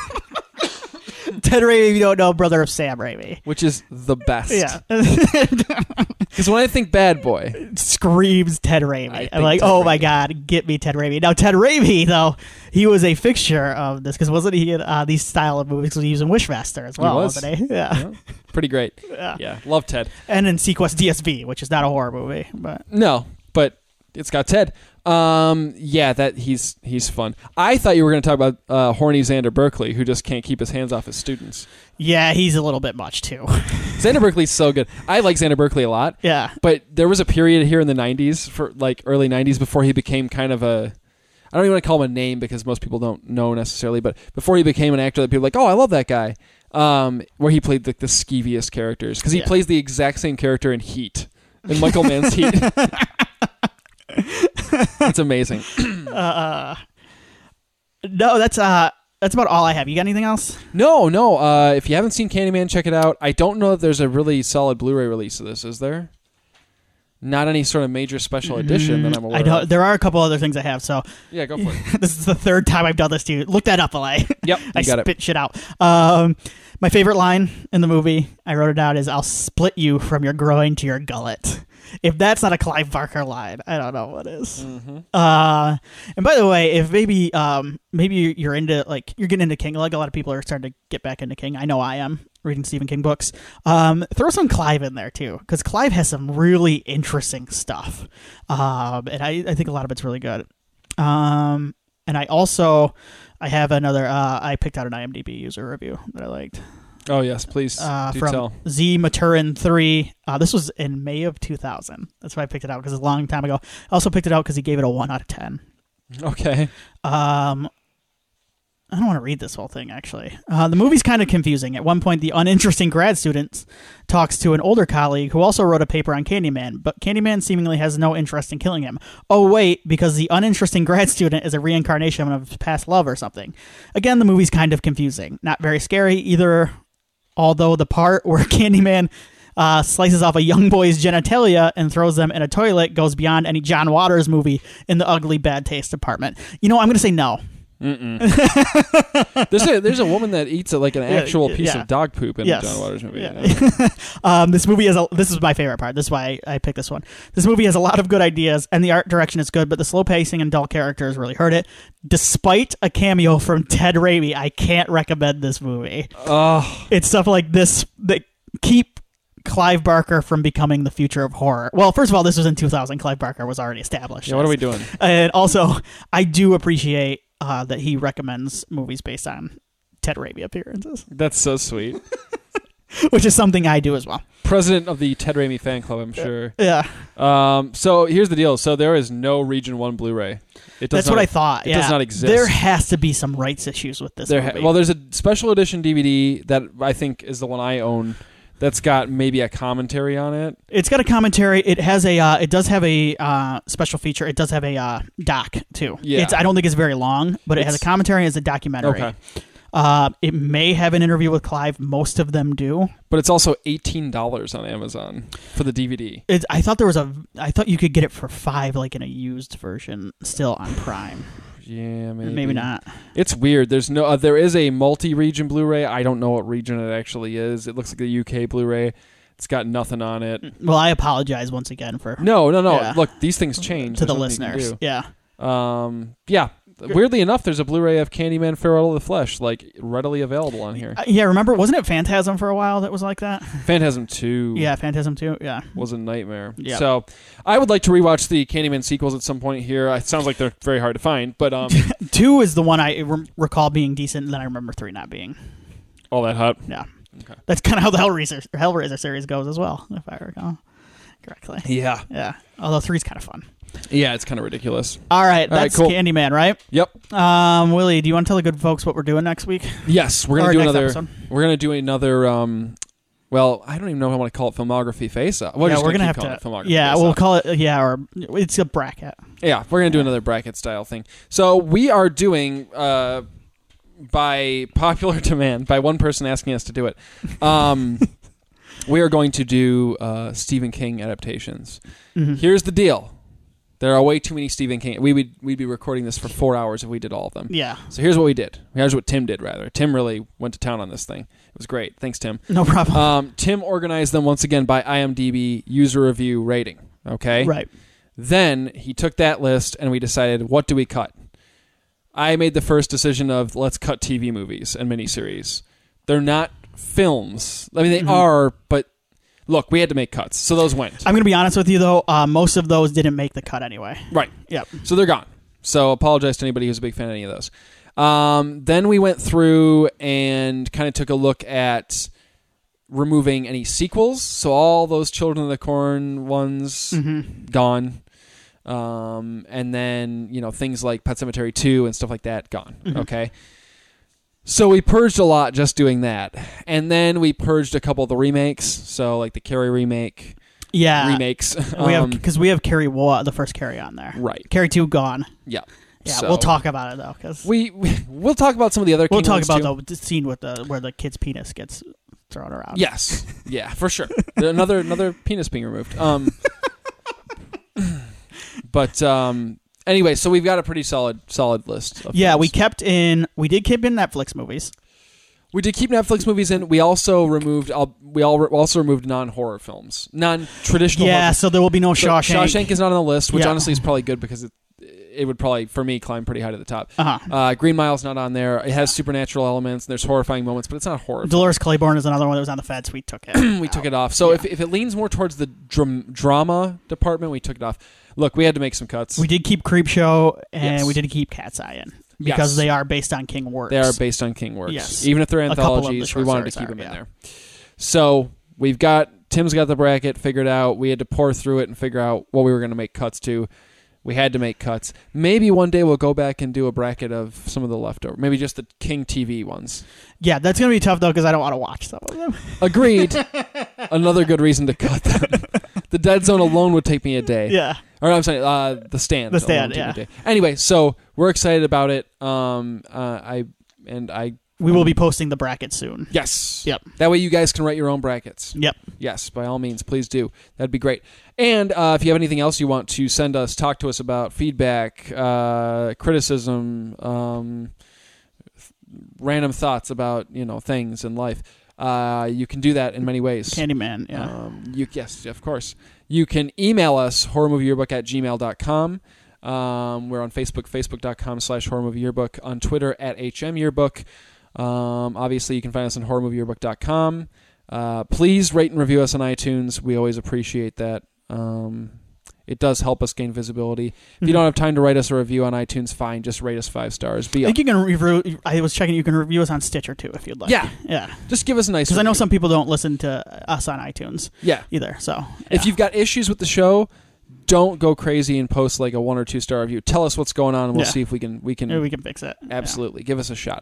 Ted Raimi, if you don't know, brother of Sam Raimi. Which is the best. Yeah. Because when I think bad boy, it screams Ted Raimi. I'm like, oh my God, get me Ted Raimi. Now, Ted Raimi, though, he was a fixture of this, because wasn't he in these style of movies? Because he was in Wishmaster as well, wasn't he? Yeah. Pretty great. Yeah. Love Ted. And in Sequest DSV, which is not a horror movie. No, but it's got Ted. That he's fun. I thought you were going to talk about horny Xander Berkeley, who just can't keep his hands off his students. Yeah, he's a little bit much too. Xander Berkeley's so good. I like Xander Berkeley a lot. Yeah, but there was a period here in the '90s, for like early '90s, before he became kind of a, I don't even want to call him a name because most people don't know necessarily, but before he became an actor that people were like, oh, I love that guy. Where he played like the skeeviest characters, because he plays the exact same character in Heat, in Michael Mann's Heat. It's amazing. No, that's about all I have. You got anything else? No. If you haven't seen Candyman, check it out. I don't know if there's a really solid Blu-ray release of this. Is there? Not any sort of major special edition that I'm aware of. There are a couple other things I have. So yeah, go for it. This is the third time I've done this to you. Look that up, LA. Yep, I spit shit out. My favorite line in the movie, I wrote it down, is "I'll split you from your groin to your gullet." If that's not a Clive Barker line, I don't know what is. And by the way, if maybe you're into you're getting into King, like a lot of people are starting to get back into King. I know I am, reading Stephen King books. Throw some Clive in there too, because Clive has some really interesting stuff, and I think a lot of it's really good. And I have another. I picked out an IMDb user review that I liked. Oh yes, please do from tell. Z Maturin 3. This was in May of 2000. That's why I picked it out, because it's a long time ago. I also picked it out because he gave it a 1 out of 10. Okay. I don't want to read this whole thing, actually. The movie's kind of confusing. At one point, the uninteresting grad student talks to an older colleague who also wrote a paper on Candyman, but Candyman seemingly has no interest in killing him. Oh, wait, because the uninteresting grad student is a reincarnation of his past love or something. Again, the movie's kind of confusing. Not very scary either, although the part where Candyman slices off a young boy's genitalia and throws them in a toilet goes beyond any John Waters movie in the ugly bad taste department. I'm going to say no. There's a woman that eats like an actual piece of dog poop in the John Waters movie. Yeah. This movie this is my favorite part. This is why I picked this one. This movie has a lot of good ideas, and the art direction is good, but the slow pacing and dull characters really hurt it. Despite a cameo from Ted Raimi, I can't recommend this movie. It's stuff like this that keep Clive Barker from becoming the future of horror. Well, first of all, this was in 2000. Clive Barker was already established. Yeah, what are we doing? And also, I do appreciate that he recommends movies based on Ted Raimi appearances. That's so sweet. Which is something I do as well. President of the Ted Raimi fan club, I'm sure. Yeah. So here's the deal. So there is no Region 1 Blu-ray. That's what I thought. It does not exist. There has to be some rights issues with this movie. Well, there's a special edition DVD that I think is the one I own that's got maybe a commentary on it. It's got a commentary. It has it does have a special feature. It does have a doc, too. Yeah. I don't think it's very long, but it has a commentary as a documentary. Okay. It may have an interview with Clive. Most of them do. But it's also $18 on Amazon for the DVD. I thought you could get it for $5, like in a used version, still on Prime. Yeah, maybe not. It's weird. There's no. There is a multi-region Blu-ray. I don't know what region it actually is. It looks like the UK Blu-ray. It's got nothing on it. Well, I apologize once again for. No. Yeah. Look, these things change to the listeners. Yeah. Yeah. Weirdly enough, there's a Blu-ray of Candyman Farewell to the Flesh, like readily available on here. Yeah, remember, wasn't it Phantasm for a while that was like that? Phantasm 2. Yeah, Phantasm 2, yeah. Was a nightmare. Yeah. So, I would like to rewatch the Candyman sequels at some point here. It sounds like they're very hard to find, but 2 is the one I recall being decent, and then I remember 3 not being. All that hot? Yeah. Okay. That's kind of how the Hellraiser series goes as well, if I recall correctly. Yeah. Yeah. Although 3's kind of fun. Yeah, it's kind of ridiculous. All right, that's cool. Candyman, right? Yep. Willie, do you want to tell the good folks what we're doing next week? Yes, we're gonna do another. Episode? We're gonna do another. Well, I don't even know if I want to call it filmography face-off. We're gonna have to filmography. Yeah, we'll call it. Yeah, or it's a bracket. Yeah, we're gonna do another bracket style thing. So we are doing. By popular demand, by one person asking us to do it, we are going to do Stephen King adaptations. Mm-hmm. Here's the deal. There are way too many Stephen King. We'd be recording this for 4 hours if we did all of them. Yeah. So here's what we did. Here's what Tim did, rather. Tim really went to town on this thing. It was great. Thanks, Tim. No problem. Tim organized them once again by IMDb user review rating. Okay? Right. Then he took that list and we decided, what do we cut? I made the first decision of let's cut TV movies and miniseries. They're not films. I mean, they are, but look, we had to make cuts, so those went. I'm going to be honest with you, though. Most of those didn't make the cut anyway. Right. Yep. So they're gone. So apologize to anybody who's a big fan of any of those. Then we went through and kind of took a look at removing any sequels. So all those Children of the Corn ones, gone. And then, things like Pet Sematary 2 and stuff like that, gone. Okay. So we purged a lot just doing that. And then we purged a couple of the remakes. So like the Carrie remake. Yeah. Remakes. Because we have Carrie, the first Carrie on there. Right. Carrie 2 gone. Yeah. Yeah, so we'll talk about it though. Cause we'll talk about some of the other We'll talk about too. the scene with where the kid's penis gets thrown around. Yes. Yeah, for sure. another penis being removed. But anyway, so we've got a pretty solid list. Of films. we did keep in Netflix movies. We did keep Netflix movies in. We also removed non-horror films, non-traditional. Yeah, horror. So there will be no Shawshank. Shawshank is not on the list, which honestly is probably good because it would probably, for me, climb pretty high to the top. Green Mile's not on there. It has supernatural elements, and there's horrifying moments, but it's not horror. Dolores Claiborne is another one that was on the fence. We took it. We took it off. So if it leans more towards the drama department, we took it off. Look, we had to make some cuts. We did keep Creepshow, and we did keep Cat's Eye in. Because they are based on King works. They are based on King works. Yes. Even if they're anthologies, we wanted to keep them in there. So Tim's got the bracket figured out. We had to pour through it and figure out what we were going to make cuts to. We had to make cuts. Maybe one day we'll go back and do a bracket of some of the leftover. Maybe just the King TV ones. Yeah, that's going to be tough, though, because I don't want to watch some of them. Agreed. Another good reason to cut them. The Dead Zone alone would take me a day. Yeah. Or I'm sorry, The Stand. The Stand, yeah. Anyway, so we're excited about it. I we will be posting the brackets soon. Yes. Yep. That way you guys can write your own brackets. Yep. Yes, by all means, please do. That'd be great. And if you have anything else you want to send us, talk to us about, feedback, criticism, random thoughts about things in life, you can do that in many ways. Candyman, yeah. Yes, of course. You can email us, horrormovieyearbook@gmail.com. We're on Facebook, facebook.com/horrormovieyearbook, on Twitter @HMyearbook. Obviously, you can find us on horrormovieyearbook.com. Please rate and review us on iTunes. We always appreciate that. It does help us gain visibility. If you don't have time to write us a review on iTunes, fine. Just rate us 5 stars. I think you can review. I was checking. You can review us on Stitcher too, if you'd like. Yeah. Just give us a nice. Because I know some people don't listen to us on iTunes. Yeah. Either. So if you've got issues with the show, don't go crazy and post like a 1 or 2 star review. Tell us what's going on, and we'll see if we can fix it. Absolutely, give us a shot.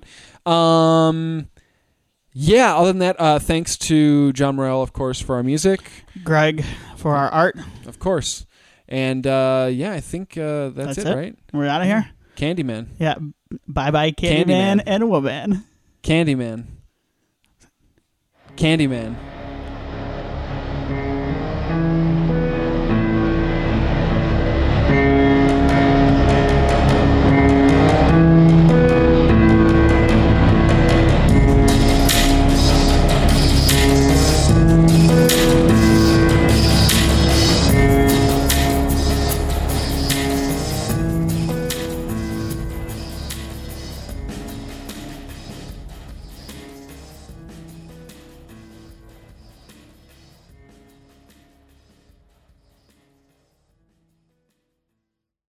Yeah. Other than that, thanks to John Morell, of course, for our music. Greg for our art, of course. And I think that's it, right? We're out of here. Candyman. Yeah. Bye, Candyman and woman. Candyman.